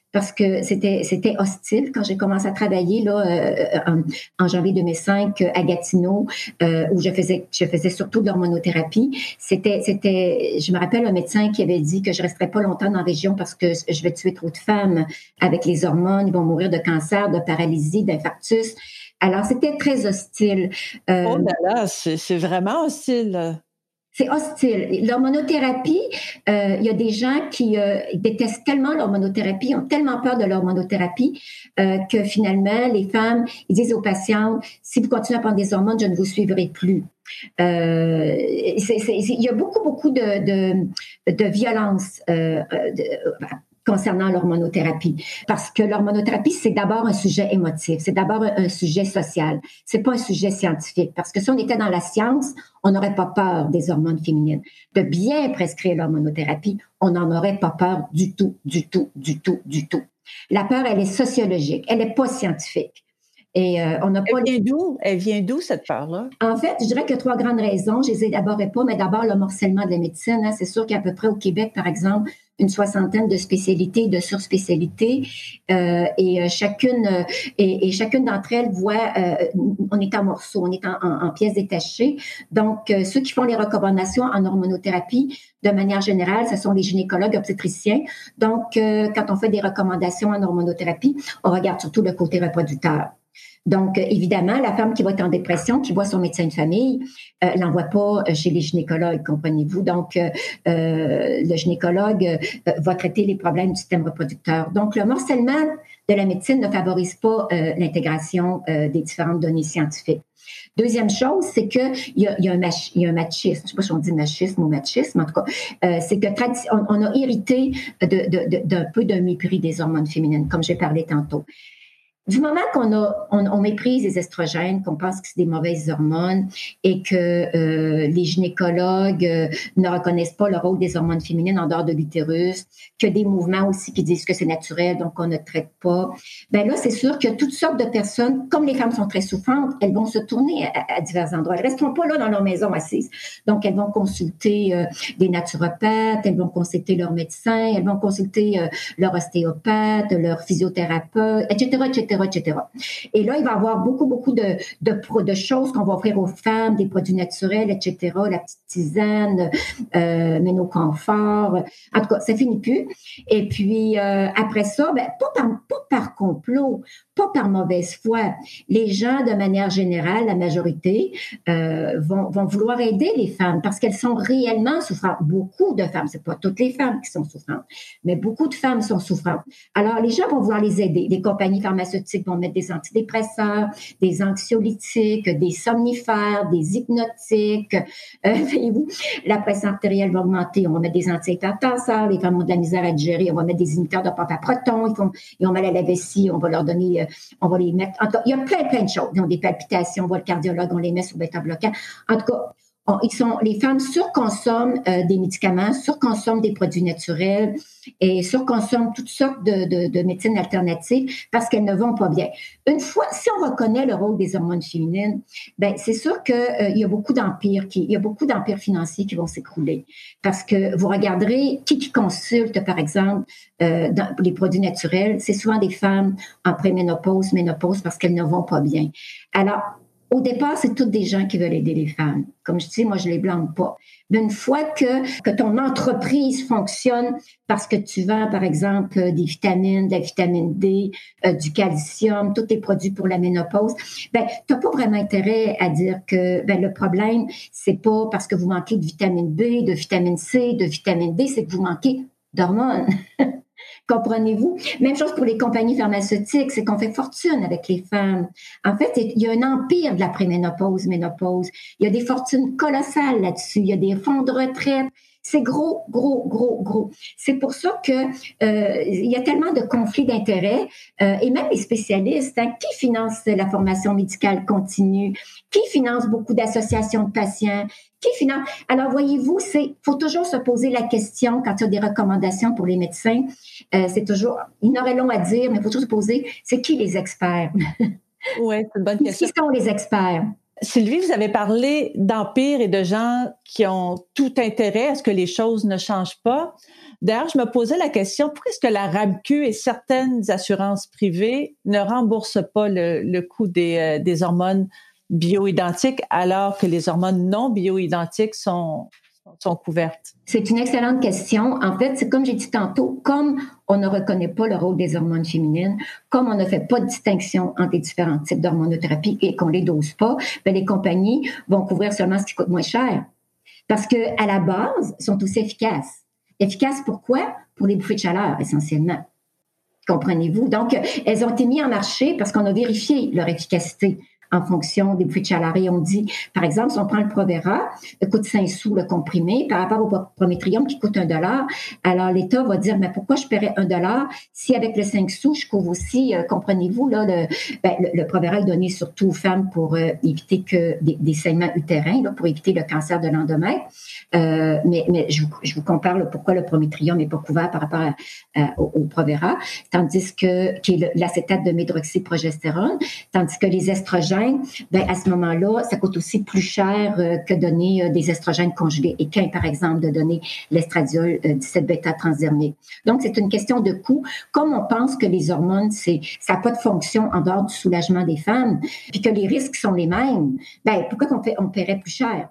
parce que c'était c'était hostile quand j'ai commencé à travailler là euh, en, en janvier deux mille cinq à Gatineau euh, où je faisais je faisais surtout de l'hormonothérapie. C'était c'était je me rappelle un médecin qui avait dit que je resterais pas longtemps dans la région parce que je vais tuer trop de femmes avec les hormones, ils vont mourir de cancer, de paralysie, d'infarctus. Alors c'était très hostile. Euh, oh là là, c'est c'est vraiment hostile. C'est hostile. L'hormonothérapie, euh, il y a des gens qui euh, détestent tellement l'hormonothérapie, ont tellement peur de l'hormonothérapie euh, que finalement, les femmes, ils disent aux patientes, si vous continuez à prendre des hormones, je ne vous suivrai plus. Euh, c'est, c'est, il y a beaucoup, beaucoup de, de, de violence euh, de, concernant l'hormonothérapie. Parce que l'hormonothérapie, c'est d'abord un sujet émotif, c'est d'abord un, un sujet social, c'est pas un sujet scientifique. Parce que si on était dans la science, on n'aurait pas peur des hormones féminines. De bien prescrire l'hormonothérapie, on n'en aurait pas peur du tout, du tout, du tout, du tout. La peur, elle est sociologique, elle n'est pas scientifique. Et euh, on n'a pas. Elle vient d'où? Elle vient d'où cette peur-là? En fait, je dirais qu'il y a trois grandes raisons. Je les élaborerai pas, mais d'abord le morcellement de la médecine. Hein. C'est sûr qu'à peu près au Québec, par exemple, une soixantaine de spécialités, de surspécialités, euh, et euh, chacune euh, et, et chacune d'entre elles voit, euh, on est en morceaux, on est en, en, en pièces détachées. Donc, euh, ceux qui font les recommandations en hormonothérapie, de manière générale, ce sont les gynécologues obstétriciens. Donc, euh, quand on fait des recommandations en hormonothérapie, on regarde surtout le côté reproducteur. Donc, évidemment, la femme qui va être en dépression, qui voit son médecin de famille, euh, l'envoie pas chez les gynécologues, comprenez-vous. Donc, euh, le gynécologue euh, va traiter les problèmes du système reproducteur. Donc, le morcellement de la médecine ne favorise pas euh, l'intégration euh, des différentes données scientifiques. Deuxième chose, c'est que il y a, il y a un mach, il y a un machisme. Je sais pas si on dit machisme ou machisme, en tout cas, euh, c'est que tradi- on, on a hérité de, de, de, d'un peu d'un mépris des hormones féminines, comme j'ai parlé tantôt. Du moment qu'on a, on, on méprise les estrogènes, qu'on pense que c'est des mauvaises hormones et que euh, les gynécologues euh, ne reconnaissent pas le rôle des hormones féminines en dehors de l'utérus, qu'il y a des mouvements aussi qui disent que c'est naturel, donc on ne traite pas, ben là, c'est sûr que toutes sortes de personnes, comme les femmes sont très souffrantes, elles vont se tourner à, à divers endroits. Elles ne resteront pas là dans leur maison assises. Donc, elles vont consulter euh, des naturopathes, elles vont consulter leur médecin, elles vont consulter euh, leur ostéopathe, leur physiothérapeute, et cetera, et cetera et cetera. Et là, il va y avoir beaucoup, beaucoup de, de, de choses qu'on va offrir aux femmes, des produits naturels, et cetera, la petite tisane, euh, Ménoconfort. En tout cas, ça finit plus. Et puis, euh, après ça, ben, pas par, pas par complot, pas par mauvaise foi. Les gens, de manière générale, la majorité, euh, vont, vont vouloir aider les femmes parce qu'elles sont réellement souffrantes. Beaucoup de femmes, c'est pas toutes les femmes qui sont souffrantes, mais beaucoup de femmes sont souffrantes. Alors, les gens vont vouloir les aider. Les compagnies pharmaceutiques vont mettre des antidépresseurs, des anxiolytiques, des somnifères, des hypnotiques. Euh, voyez-vous, la pression artérielle va augmenter. On va mettre des antihypertenseurs. Les femmes ont de la misère à digérer. On va mettre des inhibiteurs de pompe à protons. Ils, font, ils ont mal à la vessie. On va leur donner, euh, on va les mettre. En tout cas, il y a plein, plein de choses. Ils ont des palpitations. On voit le cardiologue, on les met sur bêta-bloquant. En tout cas, on, ils sont, les femmes surconsomment euh, des médicaments, surconsomment des produits naturels et surconsomment toutes sortes de, de, de médecines alternatives parce qu'elles ne vont pas bien. Une fois, si on reconnaît le rôle des hormones féminines, ben c'est sûr que euh, il y a beaucoup d'empires qui, il y a beaucoup d'empires financiers qui vont s'écrouler parce que vous regarderez qui qui consulte par exemple euh, dans les produits naturels, c'est souvent des femmes en préménopause, ménopause parce qu'elles ne vont pas bien. Alors au départ, c'est toutes des gens qui veulent aider les femmes. Comme je dis, moi, je les blâme pas. Mais une fois que, que ton entreprise fonctionne parce que tu vends, par exemple, des vitamines, de la vitamine D, euh, du calcium, tous tes produits pour la ménopause, ben, t'as pas vraiment intérêt à dire que, ben, le problème, c'est pas parce que vous manquez de vitamine B, de vitamine C, de vitamine D, c'est que vous manquez d'hormones. Comprenez-vous? Même chose pour les compagnies pharmaceutiques, c'est qu'on fait fortune avec les femmes. En fait, il y a un empire de la préménopause, ménopause. Il y a des fortunes colossales là-dessus. Il y a des fonds de retraite. C'est gros, gros, gros, gros. C'est pour ça que euh, il y a tellement de conflits d'intérêts euh, et même les spécialistes hein, qui financent la formation médicale continue, qui financent beaucoup d'associations de patients, qui finance. Alors voyez-vous, c'est faut toujours se poser la question quand il y a des recommandations pour les médecins. Euh, c'est toujours, il y en aurait long à dire, mais il faut toujours se poser, c'est qui les experts? Oui, c'est une bonne question. Qui sont les experts? Sylvie, vous avez parlé d'empire et de gens qui ont tout intérêt à ce que les choses ne changent pas. D'ailleurs, je me posais la question, pourquoi est-ce que la RAMQ et certaines assurances privées ne remboursent pas le, le coût des, euh, des hormones bioidentiques alors que les hormones non bioidentiques sont, sont couvertes? C'est une excellente question. En fait, c'est comme j'ai dit tantôt, comme on ne reconnaît pas le rôle des hormones féminines, comme on ne fait pas de distinction entre les différents types d'hormonothérapie et qu'on les dose pas, bien, les compagnies vont couvrir seulement ce qui coûte moins cher. Parce que à la base, elles sont aussi efficaces. Efficaces pourquoi? Pour les bouffées de chaleur, essentiellement. Comprenez-vous? Donc, elles ont été mises en marché parce qu'on a vérifié leur efficacité en fonction des bouffées de chaleur. Et on dit, par exemple, si on prend le Provera, il coûte cinq sous le comprimé par rapport au Prométrium qui coûte un dollar. Alors, l'État va dire, mais pourquoi je paierais un dollar si avec le cinq sous, je couvre aussi, euh, comprenez-vous, là, le, ben, le, le Provera est donné surtout aux femmes pour euh, éviter que des, des saignements utérins, là, pour éviter le cancer de l'endomètre. Euh, mais mais je, vous, je vous compare là, pourquoi le Prométrium n'est pas couvert par rapport à, à, au, au Provera, tandis que, qui est l'acétate de médroxyprogestérone, tandis que les estrogènes, ben à ce moment-là, ça coûte aussi plus cher euh, que donner euh, des estrogènes conjugués et qu'un, par exemple, de donner l'estradiol euh, dix-sept bêta transdermique. Donc, c'est une question de coût. Comme on pense que les hormones, c'est, ça n'a pas de fonction en dehors du soulagement des femmes, puis que les risques sont les mêmes, ben pourquoi qu'on fait, on paierait plus cher?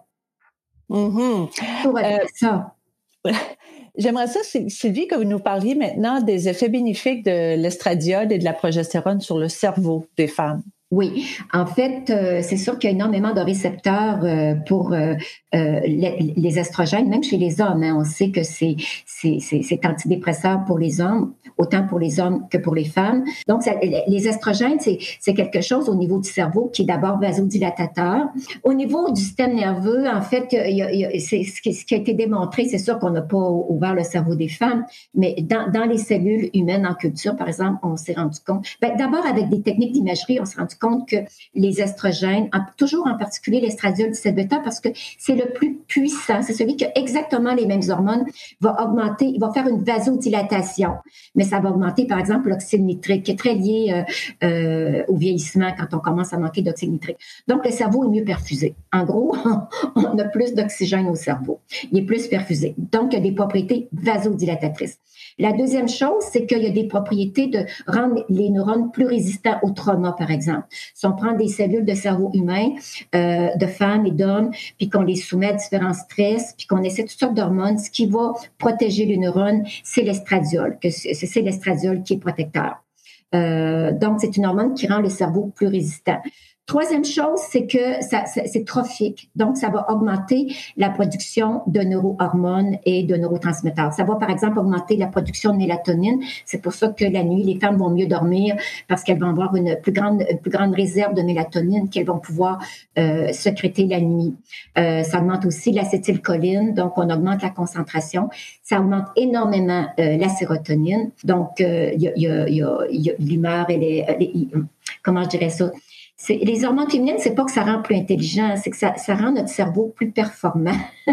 Mm-hmm. Pour euh, ça. J'aimerais ça, Sylvie, que vous nous parliez maintenant des effets bénéfiques de l'estradiol et de la progestérone sur le cerveau des femmes. Oui, en fait, euh, c'est sûr qu'il y a énormément de récepteurs euh, pour euh, euh, les, les estrogènes, même chez les hommes. Hein, on sait que c'est, c'est, c'est, c'est antidépresseur pour les hommes, autant pour les hommes que pour les femmes. Donc, ça, les estrogènes, c'est, c'est quelque chose au niveau du cerveau qui est d'abord vasodilatateur. Au niveau du système nerveux, en fait, il y a, il y a, c'est, ce, qui, ce qui a été démontré, c'est sûr qu'on n'a pas ouvert le cerveau des femmes, mais dans, dans les cellules humaines en culture, par exemple, on s'est rendu compte, ben, d'abord avec des techniques d'imagerie, on s'est rendu compte que les estrogènes, toujours en particulier l'estradiol dix-sept bêta, parce que c'est le plus puissant, c'est celui qui a exactement les mêmes hormones, va augmenter, il va faire une vasodilatation, mais ça va augmenter, par exemple, l'oxyde nitrique, qui est très lié euh, euh, au vieillissement quand on commence à manquer d'oxyde nitrique. Donc, le cerveau est mieux perfusé. En gros, on a plus d'oxygène au cerveau. Il est plus perfusé. Donc, il y a des propriétés vasodilatatrices. La deuxième chose, c'est qu'il y a des propriétés de rendre les neurones plus résistants au trauma, par exemple. Si on prend des cellules de cerveau humain, euh, de femmes et d'hommes, puis qu'on les soumet à différents stress, puis qu'on essaie toutes sortes d'hormones, ce qui va protéger les neurones, c'est l'estradiol, que c'est, c'est l'estradiol qui est protecteur. Euh, donc, c'est une hormone qui rend le cerveau plus résistant. Troisième chose, c'est que ça, c'est trophique. Donc, ça va augmenter la production de neurohormones et de neurotransmetteurs. Ça va, par exemple, augmenter la production de mélatonine. C'est pour ça que la nuit, les femmes vont mieux dormir parce qu'elles vont avoir une plus grande, une plus grande réserve de mélatonine qu'elles vont pouvoir euh, sécréter la nuit. Euh, ça augmente aussi l'acétylcholine, donc on augmente la concentration. Ça augmente énormément euh, la sérotonine. Donc, euh, il y a, il y a, il y a, il y a l'humeur et les, les, comment je dirais ça? C'est, les hormones féminines, c'est pas que ça rend plus intelligent, c'est que ça, ça rend notre cerveau plus performant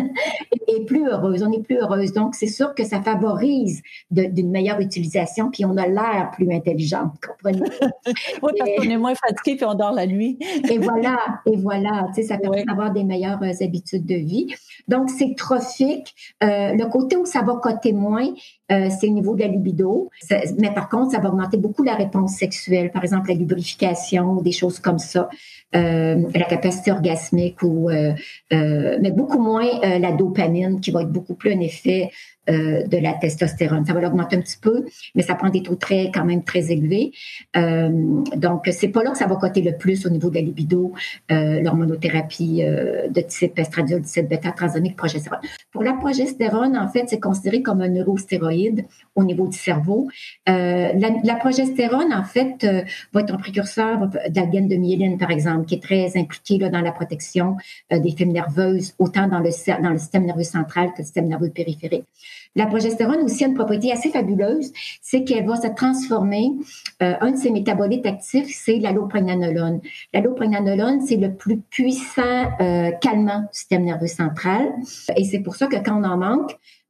et, et plus heureuse. On est plus heureuse. Donc, c'est sûr que ça favorise de, d'une meilleure utilisation, puis on a l'air plus intelligente, comprenez? Oui, parce et, qu'on est moins fatigué puis on dort la nuit. et voilà, et voilà, tu sais, ça permet oui. d'avoir des meilleures euh, habitudes de vie. Donc, c'est trophique. Euh, le côté où ça va coter moins, euh, c'est au niveau de la libido. Ça, mais par contre, ça va augmenter beaucoup la réponse sexuelle. Par exemple, la lubrification, des choses comme ça. Euh, la capacité orgasmique, ou, euh, euh, mais beaucoup moins euh, la dopamine, qui va être beaucoup plus un effet euh, de la testostérone. Ça va l'augmenter un petit peu, mais ça prend des taux très, quand même très élevés. Euh, donc, c'est pas là que ça va coter le plus au niveau de la libido, euh, l'hormonothérapie euh, de type estradiol dix-sept bêta transdermique progestérone. Pour la progestérone, en fait, c'est considéré comme un neurostéroïde au niveau du cerveau. Euh, la, la progestérone, en fait, euh, va être un précurseur de la gaine de myéline, par exemple, qui est très impliquée là, dans la protection euh, des fibres nerveuses, autant dans le, dans le système nerveux central que le système nerveux périphérique. La progestérone aussi a une propriété assez fabuleuse, c'est qu'elle va se transformer. Euh, un de ses métabolites actifs, c'est l'allopregnanolone. L'allopregnanolone, c'est le plus puissant euh, calmant du système nerveux central. Et c'est pour ça que quand on en manque,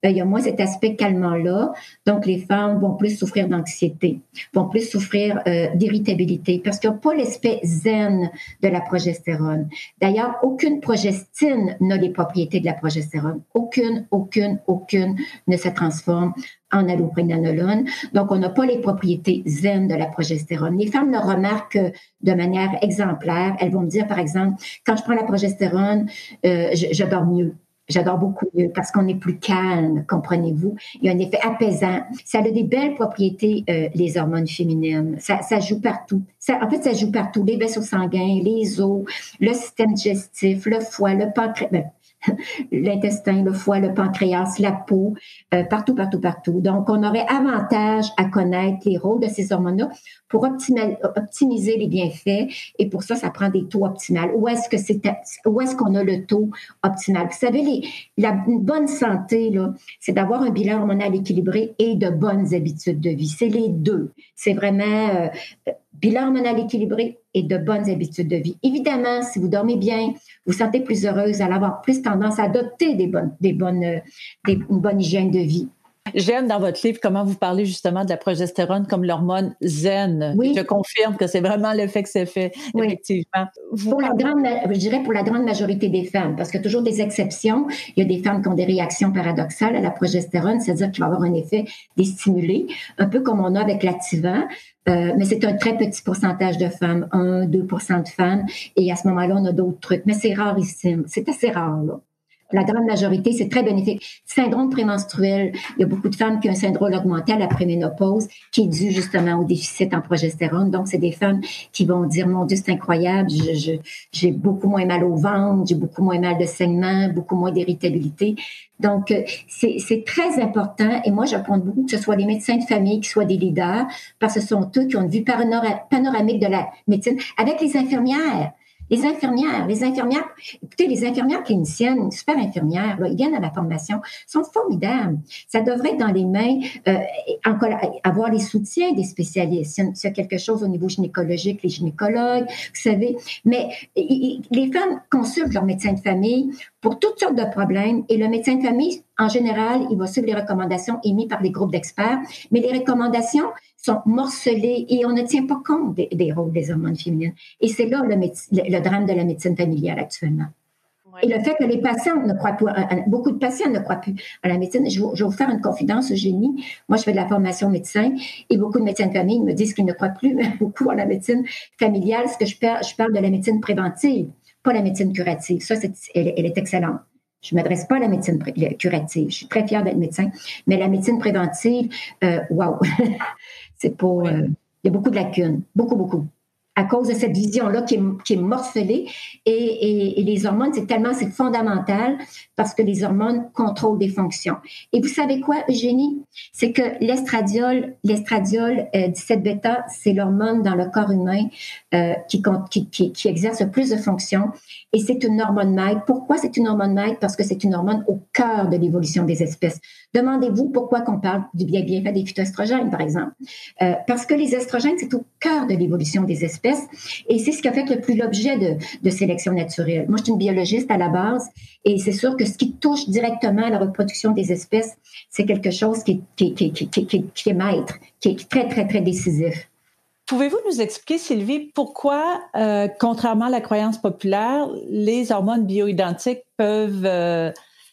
euh, il y a moins cet aspect calmant-là. Donc, les femmes vont plus souffrir d'anxiété, vont plus souffrir euh, d'irritabilité parce qu'il n'y a pas l'aspect zen de la progestérone. D'ailleurs, aucune progestine n'a les propriétés de la progestérone. Aucune, aucune, aucune ne se transforme en allopregnanolone. Donc, on n'a pas les propriétés zen de la progestérone. Les femmes le remarquent de manière exemplaire. Elles vont me dire, par exemple, quand je prends la progestérone, euh, je, je dors mieux. J'adore beaucoup mieux parce qu'on est plus calme, comprenez-vous. Il y a un effet apaisant. Ça a des belles propriétés, euh, les hormones féminines. Ça, ça joue partout. Ça, en fait, ça joue partout. Les vaisseaux sanguins, les os, le système digestif, le foie, le pancréas, ben, l'intestin, le foie, le pancréas, la peau, euh, partout, partout, partout. Donc, on aurait avantage à connaître les rôles de ces hormones-là pour optimiser, optimiser les bienfaits. Et pour ça, ça prend des taux optimaux. Où est-ce que c'est, où est-ce qu'on a le taux optimal? Vous savez, les, la, une bonne santé, là, c'est d'avoir un bilan hormonal équilibré et de bonnes habitudes de vie. C'est les deux. C'est vraiment euh, bilan hormonal équilibré et de bonnes habitudes de vie. Évidemment, si vous dormez bien, vous vous sentez plus heureuse, vous allez avoir plus tendance à adopter des bonnes, des bonnes, des, une bonne hygiène de vie. J'aime dans votre livre comment vous parlez justement de la progestérone comme l'hormone zen. Oui. Je confirme que c'est vraiment l'effet que c'est fait, oui. Effectivement. Vous pour parlez... la grande, je dirais pour la grande majorité des femmes, parce qu'il y a toujours des exceptions. Il y a des femmes qui ont des réactions paradoxales à la progestérone, c'est-à-dire qu'il va y avoir un effet déstimulé, un peu comme on a avec l'Ativan. Euh, mais c'est un très petit pourcentage de femmes, un à deux pour cent de femmes, et à ce moment-là, on a d'autres trucs. Mais c'est rarissime, c'est assez rare, là. La grande majorité, c'est très bénéfique. Syndrome prémenstruel, il y a beaucoup de femmes qui ont un syndrome augmenté à la préménopause qui est dû justement au déficit en progestérone. Donc, c'est des femmes qui vont dire, mon Dieu, c'est incroyable, je, je, j'ai beaucoup moins mal au ventre, j'ai beaucoup moins mal de saignement, beaucoup moins d'irritabilité. Donc, c'est, c'est très important et moi, j'apprends beaucoup que ce soit les médecins de famille qui soient des leaders parce que ce sont eux qui ont une vue panoramique de la médecine avec les infirmières. Les infirmières, les infirmières, écoutez, les infirmières cliniciennes, super infirmières, là, ils viennent à la formation, sont formidables. Ça devrait être dans les mains, euh, en, avoir les soutiens des spécialistes. S'il y a quelque chose au niveau gynécologique, les gynécologues, vous savez. Mais y, y, les femmes consultent leur médecin de famille pour toutes sortes de problèmes et le médecin de famille, en général, il va suivre les recommandations émises par les groupes d'experts, mais les recommandations sont morcelées et on ne tient pas compte des, des rôles des hormones féminines. Et c'est là le, méde- le drame de la médecine familiale actuellement. Oui. Et le fait que les patients ne croient plus, beaucoup de patients ne croient plus à la médecine. Je, je vais vous faire une confidence, Eugénie. Moi, je fais de la formation médecin et beaucoup de médecins de famille me disent qu'ils ne croient plus beaucoup à la médecine familiale. Ce que je parle, je parle de la médecine préventive, pas la médecine curative. Ça, c'est, elle, elle est excellente. Je ne m'adresse pas à la médecine pré- curative. Je suis très fière d'être médecin. Mais la médecine préventive, euh, wow, c'est pas... Il euh, y a beaucoup de lacunes. Beaucoup, beaucoup. À cause de cette vision-là qui est, qui est morcelée. Et, et, et les hormones, c'est tellement, c'est fondamental parce que les hormones contrôlent des fonctions. Et vous savez quoi, Eugénie? C'est que l'estradiol, l'estradiol euh, dix-sept bêta, c'est l'hormone dans le corps humain euh, qui, qui, qui, qui exerce le plus de fonctions. Et c'est une hormone maître. Pourquoi c'est une hormone maître? Parce que c'est une hormone au cœur de l'évolution des espèces. Demandez-vous pourquoi qu'on parle du bien bienfait des phytoestrogènes, par exemple. Euh, parce que les estrogènes, c'est au cœur de l'évolution des espèces. Et c'est ce qui a fait le plus l'objet de, de sélection naturelle. Moi, je suis une biologiste à la base et c'est sûr que ce qui touche directement à la reproduction des espèces, c'est quelque chose qui, qui, qui, qui, qui, qui, qui est maître, qui est très, très, très décisif. Pouvez-vous nous expliquer, Sylvie, pourquoi, euh, contrairement à la croyance populaire, les hormones bioidentiques peuvent euh,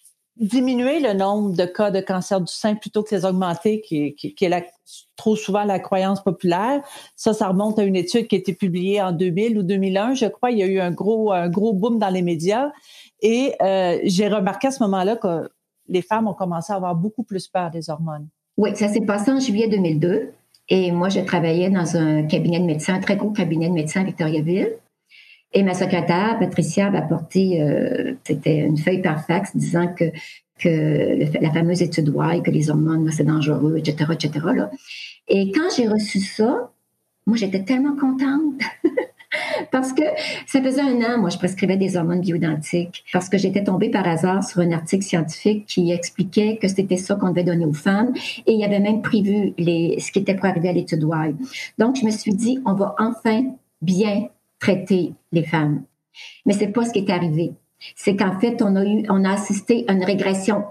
diminuer le nombre de cas de cancer du sein plutôt que les augmenter, qui, qui, qui est la, trop souvent la croyance populaire? Ça, ça remonte à une étude qui a été publiée en deux mille ou deux mille un, je crois. Il y a eu un gros, un gros boom dans les médias. Et euh, j'ai remarqué à ce moment-là que les femmes ont commencé à avoir beaucoup plus peur des hormones. Oui, ça s'est passé en juillet deux mille deux. Et moi, je travaillais dans un cabinet de médecins, un très gros cabinet de médecins à Victoriaville. Et ma secrétaire, Patricia, avait apporté, euh, c'était une feuille par fax disant que, que le, la fameuse étude White, que les hormones, là, c'est dangereux, et cetera, et cetera. Là. Et quand j'ai reçu ça, moi, j'étais tellement contente. Parce que ça faisait un an, moi, je prescrivais des hormones bioidentiques parce que j'étais tombée par hasard sur un article scientifique qui expliquait que c'était ça qu'on devait donner aux femmes et il y avait même prévu les, ce qui était pour arriver à l'étude White. Donc, je me suis dit, on va enfin bien traiter les femmes. Mais c'est pas ce qui est arrivé. C'est qu'en fait, on a eu, on a assisté à une régression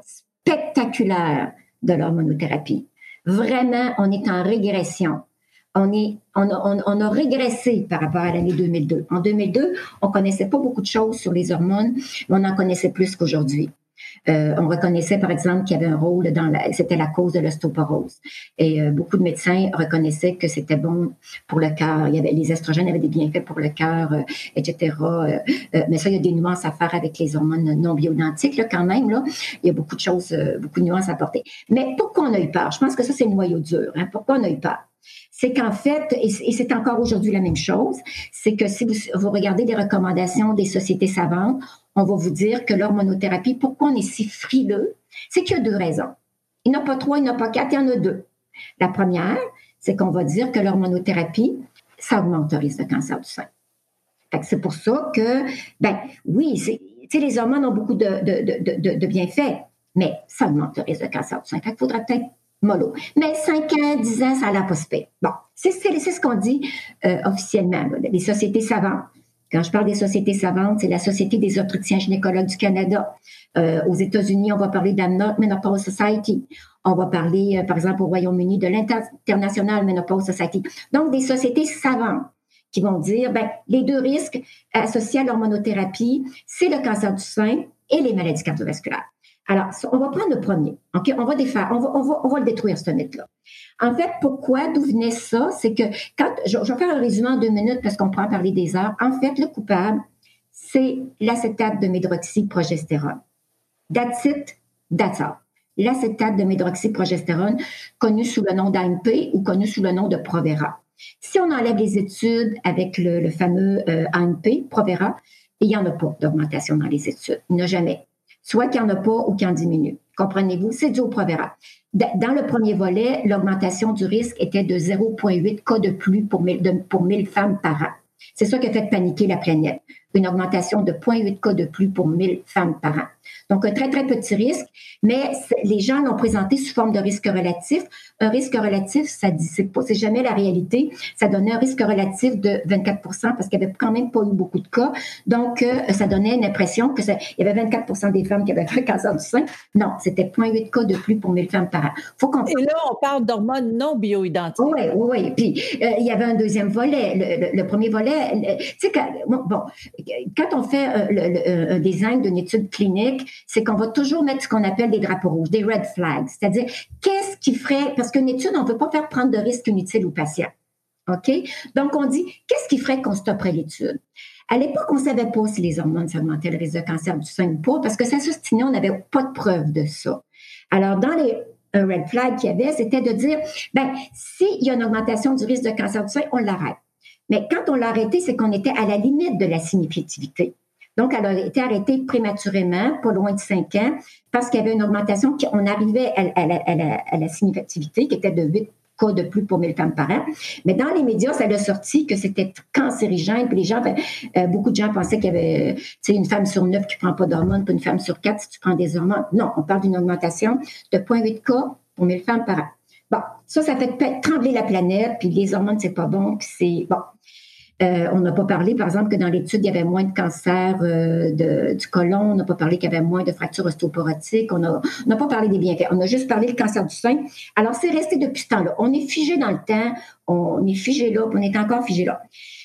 spectaculaire de l'hormonothérapie. Vraiment, on est en régression. On, est, on, a, on, on a régressé par rapport à l'année deux mille deux. En deux mille deux, on connaissait pas beaucoup de choses sur les hormones, mais on en connaissait plus qu'aujourd'hui. Euh, on reconnaissait, par exemple, qu'il y avait un rôle dans la, c'était la cause de l'ostéoporose. Et euh, beaucoup de médecins reconnaissaient que c'était bon pour le cœur. Il y avait, les estrogènes avaient des bienfaits pour le cœur, euh, et cetera. Euh, euh, mais ça, il y a des nuances à faire avec les hormones non bioidentiques, là, quand même. Là, il y a beaucoup de choses, euh, beaucoup de nuances à apporter. Mais pourquoi on a eu peur? Je pense que ça, c'est le noyau dur. Hein? Pourquoi on a eu peur? C'est qu'en fait, et c'est encore aujourd'hui la même chose, c'est que si vous, vous regardez les recommandations des sociétés savantes, on va vous dire que l'hormonothérapie, pourquoi on est si frileux, c'est qu'il y a deux raisons. Il n'y en a pas trois, il n'y en a pas quatre, il y en a deux. La première, c'est qu'on va dire que l'hormonothérapie, ça augmente le risque de cancer du sein. Fait que c'est pour ça que, ben oui, c'est, tu sais, les hormones ont beaucoup de, de, de, de, de bienfaits, mais ça augmente le risque de cancer du sein. Fait qu'il faudrait peut-être mollo. Mais cinq ans, dix ans, ça n'a pas se fait. Bon, c'est, c'est, c'est ce qu'on dit euh, officiellement, là, les sociétés savantes. Quand je parle des sociétés savantes, c'est la Société des obstétriciens gynécologues du Canada. Euh, aux États-Unis, on va parler de la Menopause Society. On va parler, euh, par exemple, au Royaume-Uni, de l'International Menopause Society. Donc, des sociétés savantes qui vont dire, ben, les deux risques associés à l'hormonothérapie, c'est le cancer du sein et les maladies cardiovasculaires. Alors, on va prendre le premier, OK? On va défaire, on va, on va, on va le détruire, ce mythe-là. En fait, pourquoi, d'où venait ça? C'est que quand, je, je vais faire un résumé en deux minutes parce qu'on pourra en parler des heures. En fait, le coupable, c'est l'acétate de médroxyprogestérone. That's it, that's all. L'acétate de médroxyprogestérone, connu sous le nom d'A M P ou connu sous le nom de Provera. Si on enlève les études avec le, le fameux euh, A M P, Provera, il n'y en a pas d'augmentation dans les études. Il n'y en a jamais. Soit qu'il n'y en a pas ou qu'il en diminue. Comprenez-vous? C'est dû au Provera. Dans le premier volet, l'augmentation du risque était de zéro virgule huit cas de plus pour mille, de, pour mille femmes par an. C'est ça qui a fait paniquer la planète. Une augmentation de zéro virgule huit cas de plus pour mille femmes par an. Donc, un très, très petit risque, mais les gens l'ont présenté sous forme de risque relatif. Un risque relatif, ça dit, c'est pas, c'est jamais la réalité. Ça donnait un risque relatif de vingt-quatre pour cent parce qu'il n'y avait quand même pas eu beaucoup de cas. Donc, euh, ça donnait une impression que ça, il y avait vingt-quatre pour cent des femmes qui avaient fait un cancer du sein. Non, c'était zéro virgule huit cas de plus pour mille femmes par an. Faut qu'on... Et là, on parle d'hormones non bioidentiques. Oui, oui, oui. Puis, euh, il y avait un deuxième volet. Le, le, le premier volet, tu sais, quand, bon, quand on fait euh, le, le, un design d'une étude clinique, c'est qu'on va toujours mettre ce qu'on appelle des drapeaux rouges, des red flags. C'est-à-dire, qu'est-ce qui ferait, parce qu'une étude, on ne peut pas faire prendre de risques inutiles aux patients. OK? Donc, on dit, qu'est-ce qui ferait qu'on stopperait l'étude? À l'époque, on ne savait pas si les hormones augmentaient le risque de cancer du sein ou pas, parce que ça s'ostinait, on n'avait pas de preuve de ça. Alors, dans les un red flag qu'il y avait, c'était de dire, ben, s'il y a une augmentation du risque de cancer du sein, on l'arrête. Mais quand on l'a arrêté, c'est qu'on était à la limite de la significativité. Donc, elle a été arrêtée prématurément, pas loin de cinq ans, parce qu'il y avait une augmentation, on arrivait à, à, la, à, la, à la significativité qui était de huit cas de plus pour mille femmes par an. Mais dans les médias, ça a sorti que c'était cancérigène. Puis les gens, euh, beaucoup de gens pensaient qu'il y avait, tu sais, une femme sur neuf qui ne prend pas d'hormones, puis une femme sur quatre si tu prends des hormones. Non, on parle d'une augmentation de zéro virgule huit cas pour mille femmes par an. Bon, ça, ça fait trembler la planète, puis les hormones, c'est pas bon, puis c'est bon. Euh, on n'a pas parlé, par exemple, que dans l'étude, il y avait moins de cancer euh, de, du côlon. On n'a pas parlé qu'il y avait moins de fractures ostéoporotiques. On n'a pas parlé des bienfaits. On a juste parlé du cancer du sein. Alors, c'est resté depuis ce temps-là. On est figé dans le temps. On est figé là, puis on est encore figé là.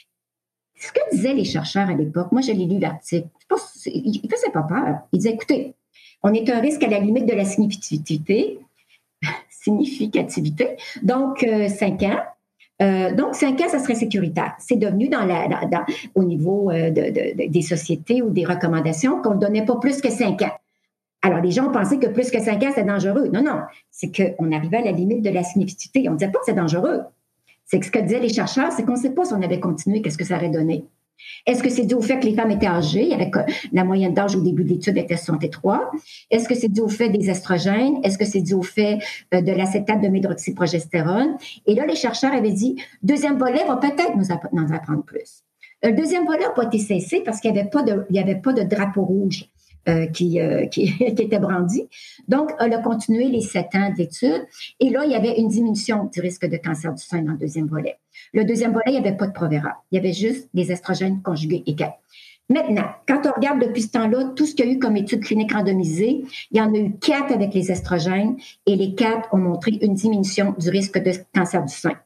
Ce que disaient les chercheurs à l'époque, moi, je l'ai lu l'article. Pas, il ne faisait pas peur. Il disait, écoutez, on est un risque à la limite de la significativité. significativité. Donc, euh, cinq ans. Euh, donc, cinq ans, ça serait sécuritaire. C'est devenu dans la, dans, dans, au niveau euh, de, de, de, des sociétés ou des recommandations qu'on ne donnait pas plus que cinq ans. Alors, les gens pensaient que plus que cinq ans, c'était dangereux. Non, non. C'est qu'on arrivait à la limite de la significativité. On ne disait pas que c'est dangereux. C'est que ce que disaient les chercheurs, c'est qu'on ne sait pas si on avait continué, qu'est-ce que ça aurait donné. Est-ce que c'est dû au fait que les femmes étaient âgées, avec la moyenne d'âge au début de l'étude était soixante-trois? Est-ce que c'est dû au fait des estrogènes? Est-ce que c'est dû au fait de l'acétate de médroxyprogestérone? Et là, les chercheurs avaient dit, deuxième volet va peut-être nous en apprendre plus. Le deuxième volet n'a pas été cessé parce qu'il n'y avait pas de, il n'y avait pas de drapeau rouge euh, qui, euh, qui, qui était brandi. Donc, elle a continué les sept ans d'études. Et là, il y avait une diminution du risque de cancer du sein dans le deuxième volet. Le deuxième volet, il n'y avait pas de Provera. Il y avait juste des estrogènes conjugués égal. Maintenant, quand on regarde depuis ce temps-là, tout ce qu'il y a eu comme études cliniques randomisées, il y en a eu quatre avec les estrogènes et les quatre ont montré une diminution du risque de cancer du sein.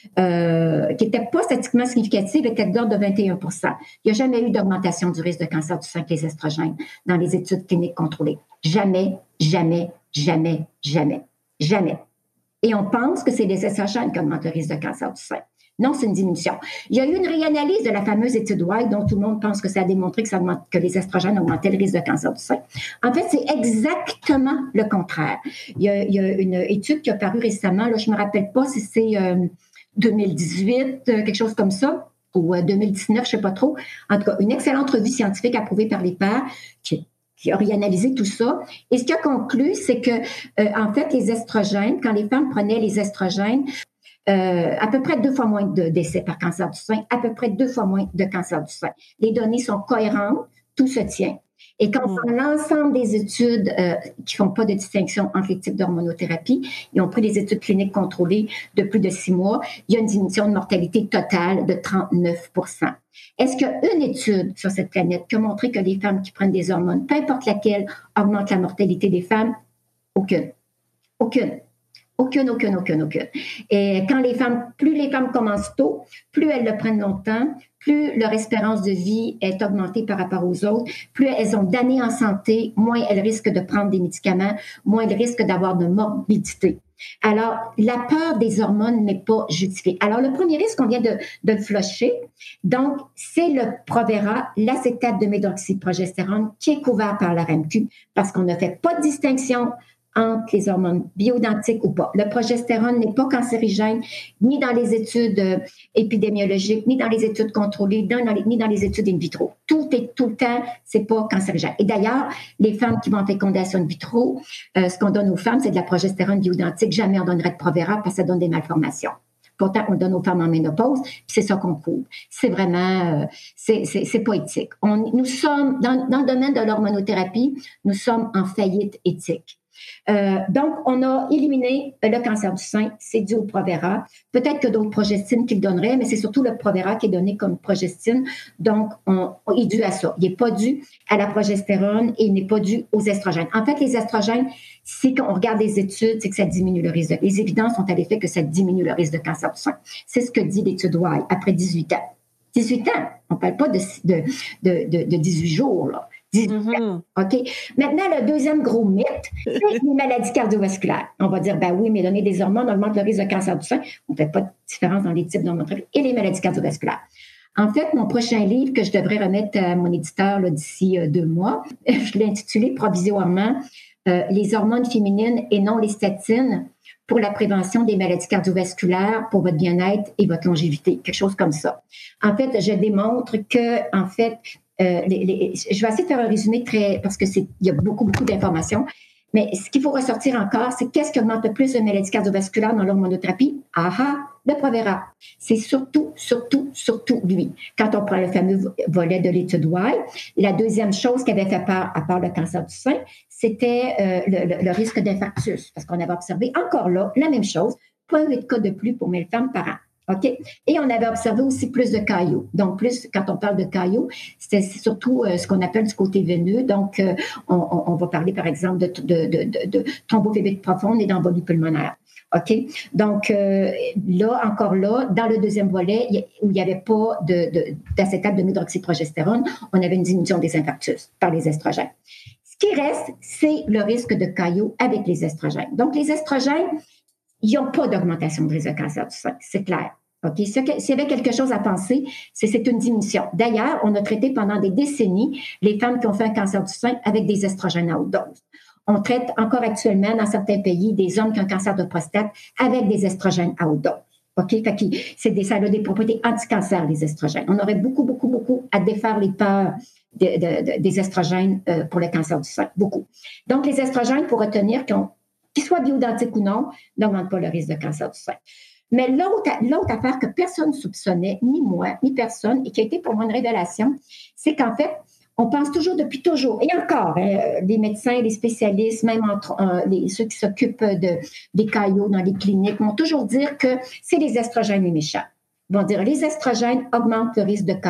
Euh, qui n'était pas statistiquement significative, était de l'ordre de vingt et un pour cent. Il n'y a jamais eu d'augmentation du risque de cancer du sein avec les estrogènes dans les études cliniques contrôlées. Jamais, jamais, jamais, jamais, jamais. Et on pense que c'est les estrogènes qui augmentent le risque de cancer du sein. Non, c'est une diminution. Il y a eu une réanalyse de la fameuse étude White dont tout le monde pense que ça a démontré que, ça augmente, que les estrogènes augmentaient le risque de cancer du sein. En fait, c'est exactement le contraire. Il y a, il y a une étude qui a paru récemment, là, je ne me rappelle pas si c'est euh, deux mille dix-huit, euh, quelque chose comme ça, ou euh, deux mille dix-neuf, je ne sais pas trop. En tout cas, une excellente revue scientifique approuvée par les pairs qui qui a réanalysé tout ça. Et ce qui a conclu, c'est que, euh, en fait, les estrogènes, quand les femmes prenaient les estrogènes, Euh, à peu près deux fois moins de décès par cancer du sein, à peu près deux fois moins de cancer du sein. Les données sont cohérentes, tout se tient. Et quand on prend l'ensemble des études euh, qui font pas de distinction entre les types d'hormonothérapie, ils ont pris des études cliniques contrôlées de plus de six mois, il y a une diminution de mortalité totale de trente-neuf pour cent. Est-ce qu'il y a une étude sur cette planète qui a montré que les femmes qui prennent des hormones, peu importe laquelle, augmentent la mortalité des femmes? Aucune. Aucune. Aucune, aucune, aucune, aucune. Et quand les femmes, plus les femmes commencent tôt, plus elles le prennent longtemps, plus leur espérance de vie est augmentée par rapport aux autres, plus elles ont d'années en santé, moins elles risquent de prendre des médicaments, moins elles risquent d'avoir de morbidité. Alors, la peur des hormones n'est pas justifiée. Alors, le premier risque, on vient de, de le flusher. Donc, c'est le Provera, l'acétate de médroxyprogestérone, qui est couvert par la R A M Q parce qu'on ne fait pas de distinction entre les hormones bioidentiques ou pas. Le progestérone n'est pas cancérigène, ni dans les études euh, épidémiologiques, ni dans les études contrôlées, dans, dans les, ni dans les études in vitro. Tout est tout le temps, c'est pas cancérigène. Et d'ailleurs, les femmes qui vont en fécondation in vitro, euh, ce qu'on donne aux femmes, c'est de la progestérone bioidentique. Jamais on donnerait de Provera parce que ça donne des malformations. Pourtant, on donne aux femmes en ménopause, puis c'est ça qu'on couvre. C'est vraiment, euh, c'est, c'est, c'est pas éthique. On, nous sommes, dans, dans le domaine de l'hormonothérapie, nous sommes en faillite éthique. Euh, donc, on a éliminé le cancer du sein, c'est dû au Provera. Peut-être que d'autres progestines qui le donneraient, mais c'est surtout le Provera qui est donné comme progestine. Donc, on, on, il est dû à ça. Il n'est pas dû à la progestérone et il n'est pas dû aux estrogènes. En fait, les estrogènes, c'est quand on regarde les études, c'est que ça diminue le risque. De, les évidences sont à l'effet que ça diminue le risque de cancer du sein. C'est ce que dit l'étude White après dix-huit ans. dix-huit ans, on ne parle pas de, de, de, de, de dix-huit jours, là. Mm-hmm. OK. Maintenant, le deuxième gros mythe, c'est les maladies cardiovasculaires. On va dire, ben oui, mais donner des hormones augmente le risque de cancer du sein. On ne fait pas de différence dans les types d'hormones et les maladies cardiovasculaires. En fait, mon prochain livre que je devrais remettre à mon éditeur là, d'ici euh, deux mois, je l'ai intitulé provisoirement euh, Les hormones féminines et non les statines pour la prévention des maladies cardiovasculaires, pour votre bien-être et votre longévité, quelque chose comme ça. En fait, je démontre que, en fait, Euh, les, les, je vais essayer de faire un résumé très, parce que c'est, il y a beaucoup, beaucoup d'informations. Mais ce qu'il faut ressortir encore, c'est qu'est-ce qui augmente le plus de maladies cardiovasculaires dans l'hormonothérapie? Ah ah, le Provera. C'est surtout, surtout, surtout lui. Quand on prend le fameux volet de l'étude White, la deuxième chose qui avait fait peur, à part le cancer du sein, c'était euh, le, le, le risque d'infarctus. Parce qu'on avait observé encore là la même chose, zéro virgule huit cas de plus pour mille femmes par an. OK? Et on avait observé aussi plus de caillots. Donc, plus, quand on parle de caillots, c'est surtout euh, ce qu'on appelle du côté veineux. Donc, euh, on, on, on va parler, par exemple, de, de, de, de, de thrombophlébite profonde et d'embolie pulmonaire. OK? Donc, euh, là, encore là, dans le deuxième volet, où il n'y avait pas de, de, d'acétate de médroxyprogestérone, on avait une diminution des infarctus par les estrogènes. Ce qui reste, c'est le risque de caillots avec les estrogènes. Donc, les estrogènes, ils n'ont pas d'augmentation de risque de cancer du sein, c'est clair. OK? S'il y avait quelque chose à penser, c'est c'est une diminution. D'ailleurs, on a traité pendant des décennies les femmes qui ont fait un cancer du sein avec des estrogènes à haute dose. On traite encore actuellement dans certains pays des hommes qui ont un cancer de prostate avec des estrogènes à haute dose. OK? Fait que c'est des, ça a des propriétés anti-cancer, les estrogènes. On aurait beaucoup, beaucoup, beaucoup à défaire les peurs de, de, de, des estrogènes euh, pour le cancer du sein. Beaucoup. Donc, les estrogènes, pour retenir qu'ils, qu'ils soient bioidentiques ou non, n'augmentent pas le risque de cancer du sein. Mais l'autre, l'autre affaire que personne ne soupçonnait, ni moi, ni personne, et qui a été pour moi une révélation, c'est qu'en fait, on pense toujours depuis toujours, et encore, hein, les médecins, les spécialistes, même entre, euh, les, ceux qui s'occupent de, des caillots dans les cliniques, vont toujours dire que c'est les estrogènes les méchants. Ils vont dire les estrogènes augmentent le risque de caillots.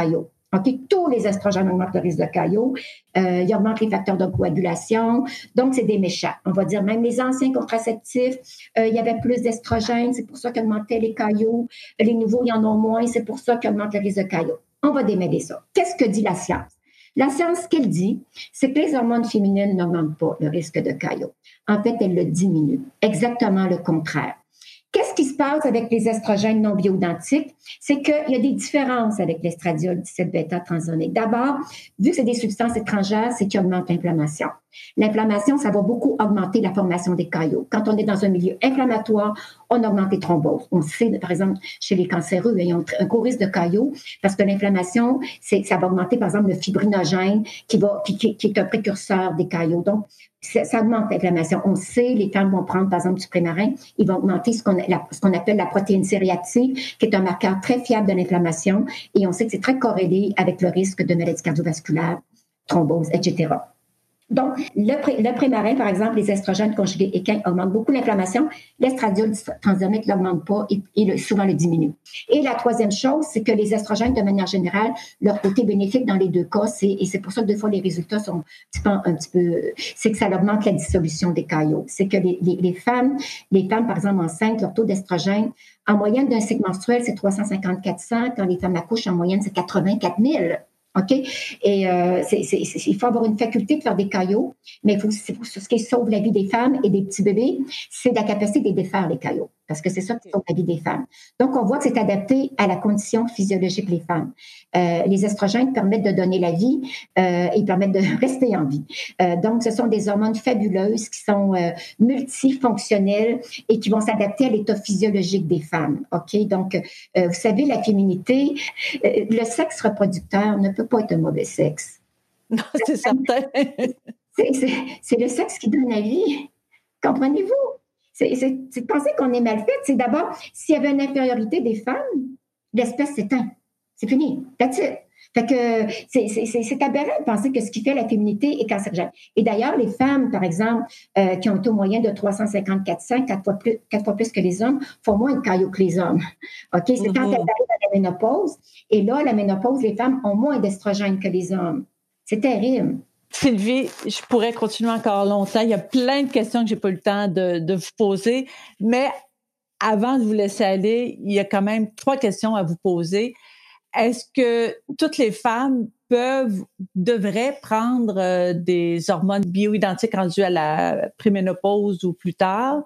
OK? Tous les estrogènes augmentent le risque de caillot. Euh, ils augmentent les facteurs de coagulation. Donc, c'est des méchants. On va dire même les anciens contraceptifs, euh, il y avait plus d'estrogènes, c'est pour ça qu'augmentaient les caillots. Les nouveaux, il y en a moins, c'est pour ça qu'augmente le risque de caillot. On va démêler ça. Qu'est-ce que dit la science? La science, ce qu'elle dit, c'est que les hormones féminines n'augmentent pas le risque de caillot. En fait, elles le diminuent. Exactement le contraire. Qu'est-ce qui se passe avec les estrogènes non bioidentiques? C'est qu'il y a des différences avec l'estradiol dix-sept bêta-transuronique. D'abord, vu que c'est des substances étrangères, c'est qu'ils augmentent l'inflammation. L'inflammation, ça va beaucoup augmenter la formation des caillots. Quand on est dans un milieu inflammatoire, on augmente les thromboses. On sait, par exemple, chez les cancéreux, ils ont un gros risque de caillots parce que l'inflammation, c'est, ça va augmenter, par exemple, le fibrinogène qui, va, qui, qui, qui est un précurseur des caillots. Donc, ça, ça augmente l'inflammation. On sait, les femmes vont prendre, par exemple, du Premarin, ils vont augmenter ce qu'on, la, ce qu'on appelle la protéine C réactive, qui est un marqueur très fiable de l'inflammation. Et on sait que c'est très corrélé avec le risque de maladies cardiovasculaires, thrombose, et cetera. Donc, le, pré, le Premarin, par exemple, les estrogènes conjugués équins augmentent beaucoup l'inflammation. L'estradiol transuronique ne l'augmente pas et, et le, souvent le diminue. Et la troisième chose, c'est que les estrogènes, de manière générale, leur côté bénéfique dans les deux cas, c'est, et c'est pour ça que des fois les résultats sont un petit peu, un petit peu c'est que ça augmente la dissolution des caillots. C'est que les, les, les femmes, les femmes, par exemple, enceintes, leur taux d'estrogène, en moyenne d'un cycle menstruel, c'est trois cent cinquante à quatre cents. Quand les femmes accouchent, en moyenne, c'est quatre-vingt-quatre mille. OK? Et euh, c'est, c'est, c'est, il faut avoir une faculté de faire des caillots, mais il faut, c'est, ce qui sauve la vie des femmes et des petits bébés, c'est la capacité de défaire les caillots, parce que c'est ça qui sauve la vie des femmes. Donc, on voit que c'est adapté à la condition physiologique des femmes. Euh, les estrogènes permettent de donner la vie euh, et permettent de rester en vie. Euh, donc, ce sont des hormones fabuleuses qui sont euh, multifonctionnelles et qui vont s'adapter à l'état physiologique des femmes. OK? Donc, euh, vous savez, la féminité, euh, le sexe reproducteur ne peut pas être un mauvais sexe. Non, c'est certain. c'est, c'est, c'est le sexe qui donne la vie. Comprenez-vous? C'est, c'est, c'est de penser qu'on est mal fait. C'est d'abord, s'il y avait une infériorité des femmes, l'espèce s'éteint. C'est fini. That's it. Fait que c'est, c'est, c'est, c'est aberrant de penser que ce qui fait la féminité est cancérigène. Et d'ailleurs, les femmes, par exemple, euh, qui ont un taux moyen de trois cent cinquante à quatre cents, quatre fois plus, quatre fois plus que les hommes, font moins de caillots que les hommes. OK? C'est mm-hmm. Quand elles arrivent à la ménopause. Et là, à la ménopause, les femmes ont moins d'estrogène que les hommes. C'est terrible. Sylvie, je pourrais continuer encore longtemps. Il y a plein de questions que j'ai pas eu le temps de, de vous poser. Mais avant de vous laisser aller, il y a quand même trois questions à vous poser. Est-ce que toutes les femmes peuvent, devraient prendre euh, des hormones bioidentiques rendues à la préménopause ou plus tard?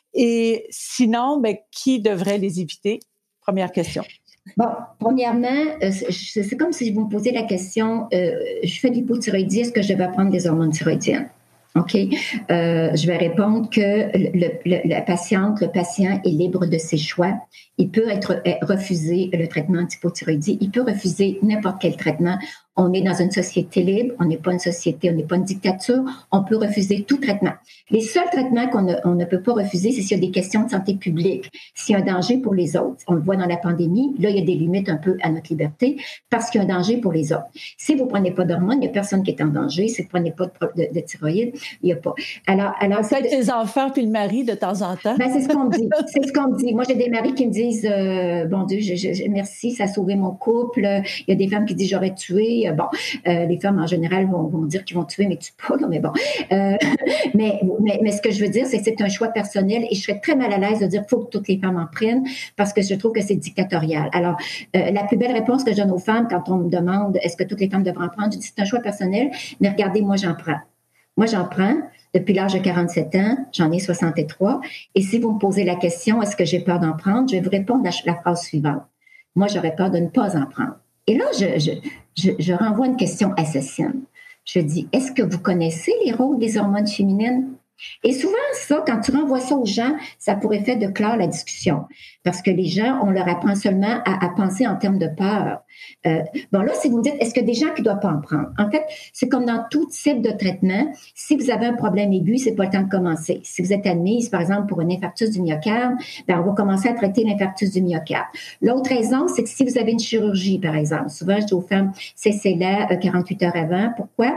Et sinon, ben, qui devrait les éviter? Première question. Bon, premièrement, euh, c'est, c'est comme si vous me posiez la question, euh, je fais de l'hypothyroïdie, est-ce que je vais prendre des hormones thyroïdiennes? OK. Euh, je vais répondre que le, le, la patiente, le patient est libre de ses choix. Il peut être refusé le traitement d'hypothyroïdie. Il peut refuser n'importe quel traitement. On est dans une société libre. On n'est pas une société, on n'est pas une dictature. On peut refuser tout traitement. Les seuls traitements qu'on ne, on ne peut pas refuser, c'est s'il y a des questions de santé publique, s'il y a un danger pour les autres. On le voit dans la pandémie. Là, il y a des limites un peu à notre liberté parce qu'il y a un danger pour les autres. Si vous prenez pas d'hormones, il n'y a personne qui est en danger. Si vous prenez pas de, de, de thyroïde, il n'y a pas. Alors, alors peut-être de... les enfants puis le mari de temps en temps. Ben, c'est ce qu'on me dit. C'est ce qu'on me dit. Moi, j'ai des maris qui me disent, euh, bon Dieu, je, je, merci, ça a sauvé mon couple. Il y a des femmes qui disent, j'aurais tué. Bon, euh, les femmes en général vont, vont dire qu'ils vont tuer, mais tuent pas. Mais bon, euh, mais, mais mais ce que je veux dire, c'est que c'est un choix personnel et je serais très mal à l'aise de dire qu'il faut que toutes les femmes en prennent parce que je trouve que c'est dictatorial. Alors, euh, la plus belle réponse que je donne aux femmes quand on me demande est-ce que toutes les femmes devraient en prendre, je dis c'est un choix personnel, mais regardez, moi j'en prends. Moi j'en prends. Depuis l'âge de quarante-sept ans, j'en ai soixante-trois. Et si vous me posez la question, est-ce que j'ai peur d'en prendre, je vais vous répondre la, la phrase suivante. Moi, j'aurais peur de ne pas en prendre. Et là, je, je, je, je renvoie une question assassine. Je dis, est-ce que vous connaissez les rôles des hormones féminines? Et souvent, ça, quand tu renvoies ça aux gens, ça pourrait faire de clore la discussion. Parce que les gens, on leur apprend seulement à, à penser en termes de peur. Euh, bon, là, si vous me dites, est-ce que des gens qui ne doivent pas en prendre? En fait, c'est comme dans tout type de traitement. Si vous avez un problème aigu, c'est pas le temps de commencer. Si vous êtes admise, par exemple, pour un infarctus du myocarde, ben, on va commencer à traiter l'infarctus du myocarde. L'autre raison, c'est que si vous avez une chirurgie, par exemple, souvent, je dis aux femmes, cessez-la quarante-huit heures avant. Pourquoi?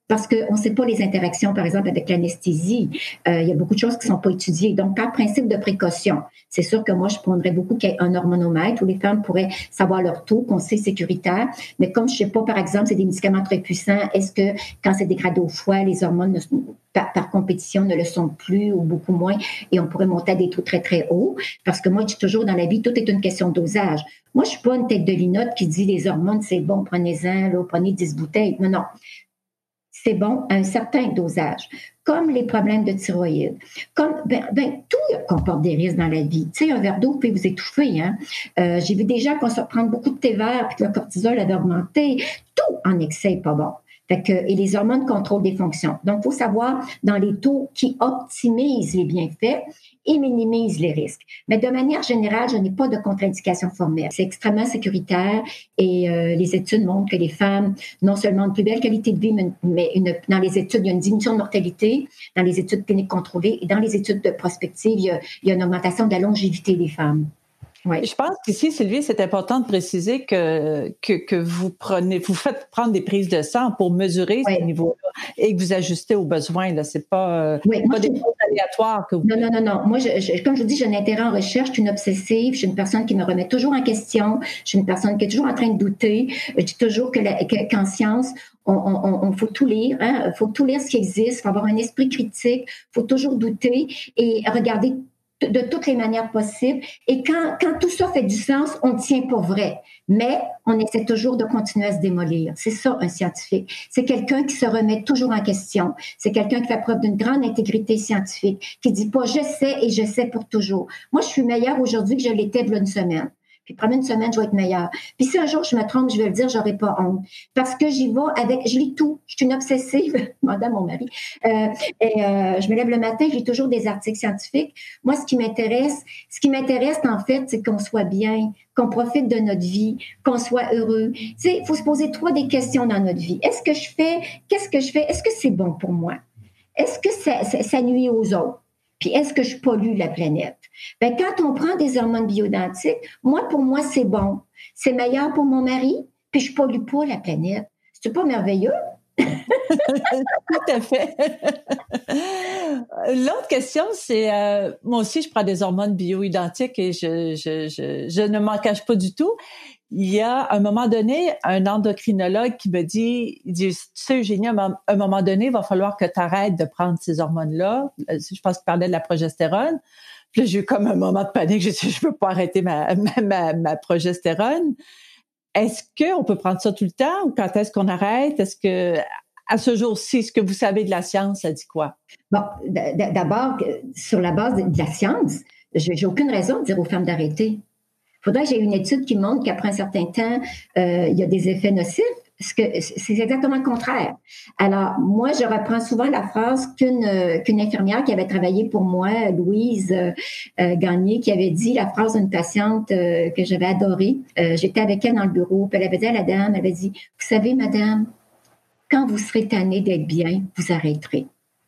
parce qu'on ne sait pas les interactions, par exemple, avec l'anesthésie. Euh, il y a beaucoup de choses qui ne sont pas étudiées. Donc, par principe de précaution, c'est sûr que moi, je prendrais beaucoup qu'il y ait un hormonomètre où les femmes pourraient savoir leur taux, qu'on sait sécuritaire. Mais comme je ne sais pas, par exemple, c'est des médicaments très puissants, est-ce que quand c'est dégradé au foie, les hormones, ne, par, par compétition, ne le sont plus ou beaucoup moins et on pourrait monter à des taux très, très hauts? Parce que moi, je dis toujours dans la vie, tout est une question de dosage. Moi, je ne suis pas une tête de linotte qui dit les hormones, c'est bon, prenez-en, là, prenez dix bouteilles. Non, non. C'est bon à un certain dosage, comme les problèmes de thyroïde, comme ben, ben tout comporte des risques dans la vie. Tu sais, un verre d'eau peut vous étouffer. Hein? Euh, j'ai vu des gens qu'on se prend beaucoup de thé vert puis que le cortisol avait augmenté. Tout en excès n'est pas bon. Fait que, et les hormones contrôlent des fonctions. Donc, il faut savoir dans les taux qui optimisent les bienfaits et minimisent les risques. Mais de manière générale, je n'ai pas de contre-indication formelle. C'est extrêmement sécuritaire et euh, les études montrent que les femmes, non seulement ont une plus belle qualité de vie, mais, mais une, dans les études, il y a une diminution de mortalité, dans les études cliniques contrôlées et dans les études de prospective, il y a, il y a une augmentation de la longévité des femmes. Ouais. Je pense qu'ici, Sylvie, c'est important de préciser que, que, que vous prenez, vous faites prendre des prises de sang pour mesurer oui. ce niveau-là et que vous ajustez aux besoins. Là, c'est pas, oui, pas moi, des je... choses aléatoires que vous. Non, non, non, non. Moi, je, je, comme je vous dis, j'ai un intérêt en recherche, je suis une obsessive, je suis une personne qui me remet toujours en question, je suis une personne qui est toujours en train de douter. Je dis toujours que, la, que qu'en science, on, on, on faut tout lire, hein, faut tout lire ce qui existe, il faut avoir un esprit critique, il faut toujours douter et regarder de toutes les manières possibles. Et quand, quand tout ça fait du sens, on ne tient pas vrai. Mais on essaie toujours de continuer à se démolir. C'est ça, un scientifique. C'est quelqu'un qui se remet toujours en question. C'est quelqu'un qui fait preuve d'une grande intégrité scientifique, qui dit pas « je sais et je sais pour toujours ». Moi, je suis meilleure aujourd'hui que je l'étais il y a une semaine. Puis, pendant une semaine, je vais être meilleure. Puis, si un jour je me trompe, je vais le dire, j'aurai pas honte. Parce que j'y vais avec, je lis tout. Je suis une obsessive, madame, mon mari. Euh, et euh, je me lève le matin, je lis toujours des articles scientifiques. Moi, ce qui m'intéresse, ce qui m'intéresse, en fait, c'est qu'on soit bien, qu'on profite de notre vie, qu'on soit heureux. Tu sais, il faut se poser trois des questions dans notre vie. Est-ce que je fais, qu'est-ce que je fais? Est-ce que c'est bon pour moi? Est-ce que ça, ça, ça nuit aux autres? Puis est-ce que je pollue la planète? Ben, quand on prend des hormones bioidentiques, moi, pour moi, c'est bon. C'est meilleur pour mon mari, puis je pollue pas la planète. C'est pas merveilleux? Tout à fait. L'autre question, c'est, euh, moi aussi, je prends des hormones bioidentiques et je, je, je, je ne m'en cache pas du tout. Il y a, à un moment donné, un endocrinologue qui me dit, il dit, tu sais, Eugénie, à un moment donné, il va falloir que tu arrêtes de prendre ces hormones-là. Je pense qu'il parlait de la progestérone. Puis là, j'ai eu comme un moment de panique. J'ai dit, je peux pas arrêter ma, ma, ma, ma progestérone. Est-ce qu'on peut prendre ça tout le temps ou quand est-ce qu'on arrête? Est-ce que, à ce jour-ci, ce que vous savez de la science, ça dit quoi? Bon, d'abord, sur la base de la science, j'ai aucune raison de dire aux femmes d'arrêter. Il faudrait que j'ai une étude qui montre qu'après un certain temps, euh, il y a des effets nocifs. Parce que c'est exactement le contraire. Alors, moi, je reprends souvent la phrase qu'une qu'une infirmière qui avait travaillé pour moi, Louise euh, Gagné, qui avait dit la phrase d'une patiente euh, que j'avais adorée. Euh, j'étais avec elle dans le bureau, puis elle avait dit à la dame, elle avait dit, « Vous savez, madame, quand vous serez tannée d'être bien, vous arrêterez. »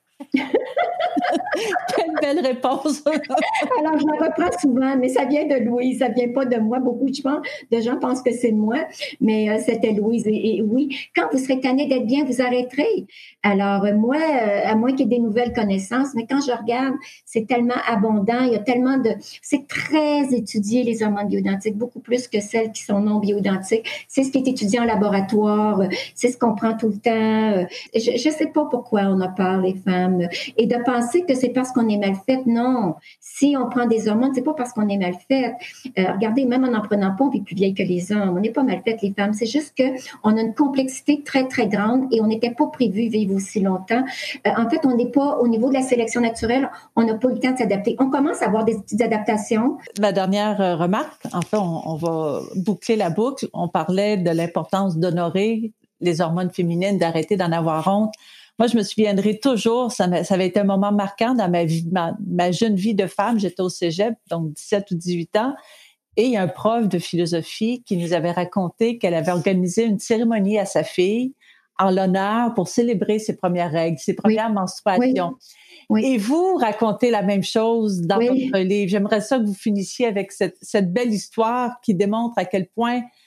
Quelle belle réponse! Alors, je la reprends souvent, mais ça vient de Louise, ça vient pas de moi. Beaucoup de gens, de gens pensent que c'est moi, mais euh, c'était Louise. Et, et oui, quand vous serez tanné d'être bien, vous arrêterez. Alors, euh, moi, euh, à moins qu'il y ait des nouvelles connaissances, mais quand je regarde, c'est tellement abondant, il y a tellement de... C'est très étudié, les hormones bioidentiques, beaucoup plus que celles qui sont non bioidentiques. C'est ce qui est étudié en laboratoire, c'est ce qu'on prend tout le temps. Je ne sais pas pourquoi on a peur, les femmes, et de penser que c'est parce qu'on est mal faite. Non, si on prend des hormones, c'est pas parce qu'on est mal faite. Euh, regardez, même en en prenant pas, on est plus vieille que les hommes. On n'est pas mal faites, les femmes. C'est juste que on a une complexité très, très grande et on n'était pas prévu vivre aussi longtemps. Euh, en fait, on n'est pas, au niveau de la sélection naturelle, on n'a pas eu le temps de s'adapter. On commence à avoir des petites adaptations. Ma dernière remarque, en fait, on, on va boucler la boucle. On parlait de l'importance d'honorer les hormones féminines, d'arrêter d'en avoir honte. Moi, je me souviendrai toujours, ça, ça avait été un moment marquant dans ma vie, ma, ma jeune vie de femme. J'étais au cégep, donc dix-sept ou dix-huit ans. Et il y a un prof de philosophie qui nous avait raconté qu'elle avait organisé une cérémonie à sa fille en l'honneur pour célébrer ses premières règles, ses premières oui. menstruations. Oui. Oui. Et vous racontez la même chose dans oui. votre livre. J'aimerais ça que vous finissiez avec cette, cette belle histoire qui démontre à quel point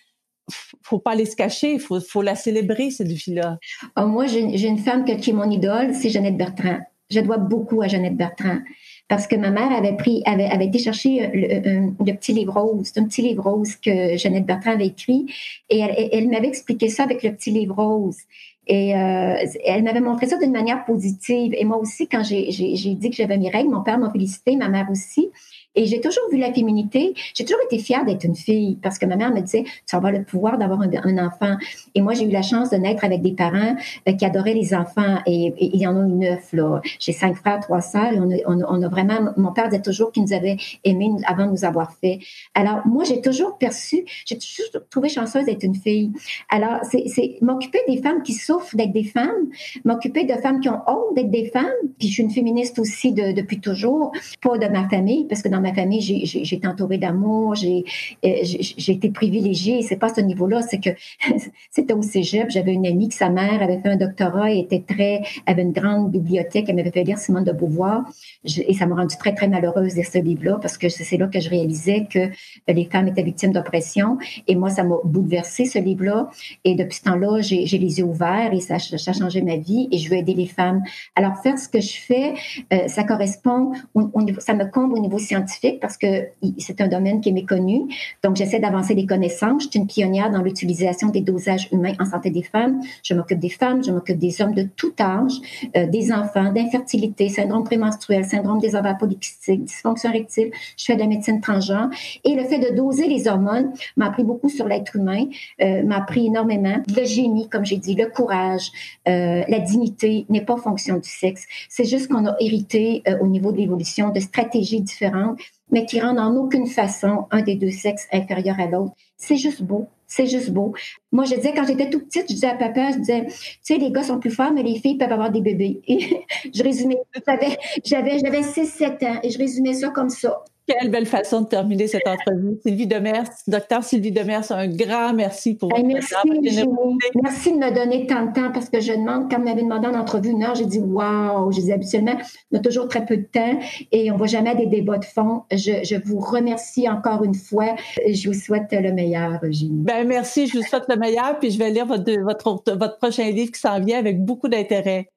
faut pas aller se cacher, il faut, faut la célébrer, cette vie-là. Oh, moi, j'ai, j'ai une femme qui est mon idole, c'est Jeannette Bertrand. Je dois beaucoup à Jeannette Bertrand. Parce que ma mère avait pris, avait, avait été chercher le, le petit livre rose, un petit livre rose que Jeannette Bertrand avait écrit, et elle, elle m'avait expliqué ça avec le petit livre rose. Et euh, elle m'avait montré ça d'une manière positive. Et moi aussi, quand j'ai, j'ai, j'ai dit que j'avais mes règles, mon père m'a félicité, ma mère aussi. Et j'ai toujours vu la féminité. J'ai toujours été fière d'être une fille parce que ma mère me disait, tu vas avoir le pouvoir d'avoir un, un enfant. Et moi, j'ai eu la chance de naître avec des parents euh, qui adoraient les enfants. Et, et il y en a eu neuf, là. J'ai cinq frères, trois sœurs. Et on a, on, a, on a vraiment, mon père disait toujours qu'il nous avait aimés avant de nous avoir fait. Alors, moi, j'ai toujours perçu, j'ai toujours trouvé chanceuse d'être une fille. Alors, c'est, c'est m'occuper des femmes qui souffrent d'être des femmes, m'occuper de femmes qui ont honte d'être des femmes. Puis je suis une féministe aussi de, depuis toujours, pas de ma famille, parce que dans ma famille, j'ai, j'ai, j'ai été entourée d'amour, j'ai, j'ai, j'ai été privilégiée. C'est pas à ce niveau-là, c'est que c'était au cégep. J'avais une amie que sa mère avait fait un doctorat et était très, avait une grande bibliothèque. Elle m'avait fait lire Simone de Beauvoir. Je, et ça m'a rendue très, très malheureuse de ce livre-là parce que c'est là que je réalisais que les femmes étaient victimes d'oppression. Et moi, ça m'a bouleversée, ce livre-là. Et depuis ce temps-là, j'ai, j'ai les yeux ouverts et ça, ça a changé ma vie et je veux aider les femmes. Alors, faire ce que je fais, euh, ça correspond, au, au niveau, ça me comble au niveau scientifique parce que c'est un domaine qui est méconnu. Donc, j'essaie d'avancer les connaissances. Je suis une pionnière dans l'utilisation des dosages humains en santé des femmes. Je m'occupe des femmes, je m'occupe des hommes de tout âge, euh, des enfants, d'infertilité, syndrome prémenstruel, syndrome des ovaires polykystiques, dysfonction rectile. Je fais de la médecine transgenre. Et le fait de doser les hormones m'a appris beaucoup sur l'être humain, euh, m'a appris énormément. Le génie, comme j'ai dit, le courage, euh, la dignité n'est pas fonction du sexe. C'est juste qu'on a hérité euh, au niveau de l'évolution de stratégies différentes, mais qui rendent en aucune façon un des deux sexes inférieur à l'autre. C'est juste beau. C'est juste beau. Moi, je disais, quand j'étais toute petite, je disais à papa, je disais, tu sais, les gars sont plus forts, mais les filles peuvent avoir des bébés. Et je résumais, j'avais, j'avais, j'avais six sept ans et je résumais ça comme ça. Quelle belle façon de terminer cette entrevue. Sylvie Demers, docteur Sylvie Demers, un grand merci pour votre merci, temps. Merci de me donner tant de temps parce que je demande, quand on m'avait demandé en entrevue une heure, j'ai dit waouh, j'ai dit habituellement, on a toujours très peu de temps et on ne voit jamais des débats de fond. Je, je vous remercie encore une fois. Je vous souhaite le meilleur, Génie. Ben merci, je vous souhaite le meilleur puis je vais lire votre, votre, votre prochain livre qui s'en vient avec beaucoup d'intérêt.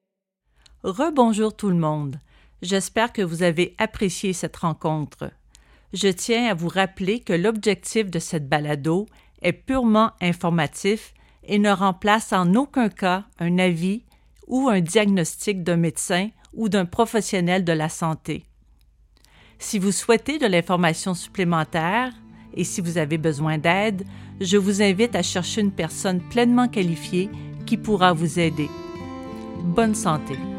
Rebonjour tout le monde. J'espère que vous avez apprécié cette rencontre. Je tiens à vous rappeler que l'objectif de cette balado est purement informatif et ne remplace en aucun cas un avis ou un diagnostic d'un médecin ou d'un professionnel de la santé. Si vous souhaitez de l'information supplémentaire et si vous avez besoin d'aide, je vous invite à chercher une personne pleinement qualifiée qui pourra vous aider. Bonne santé!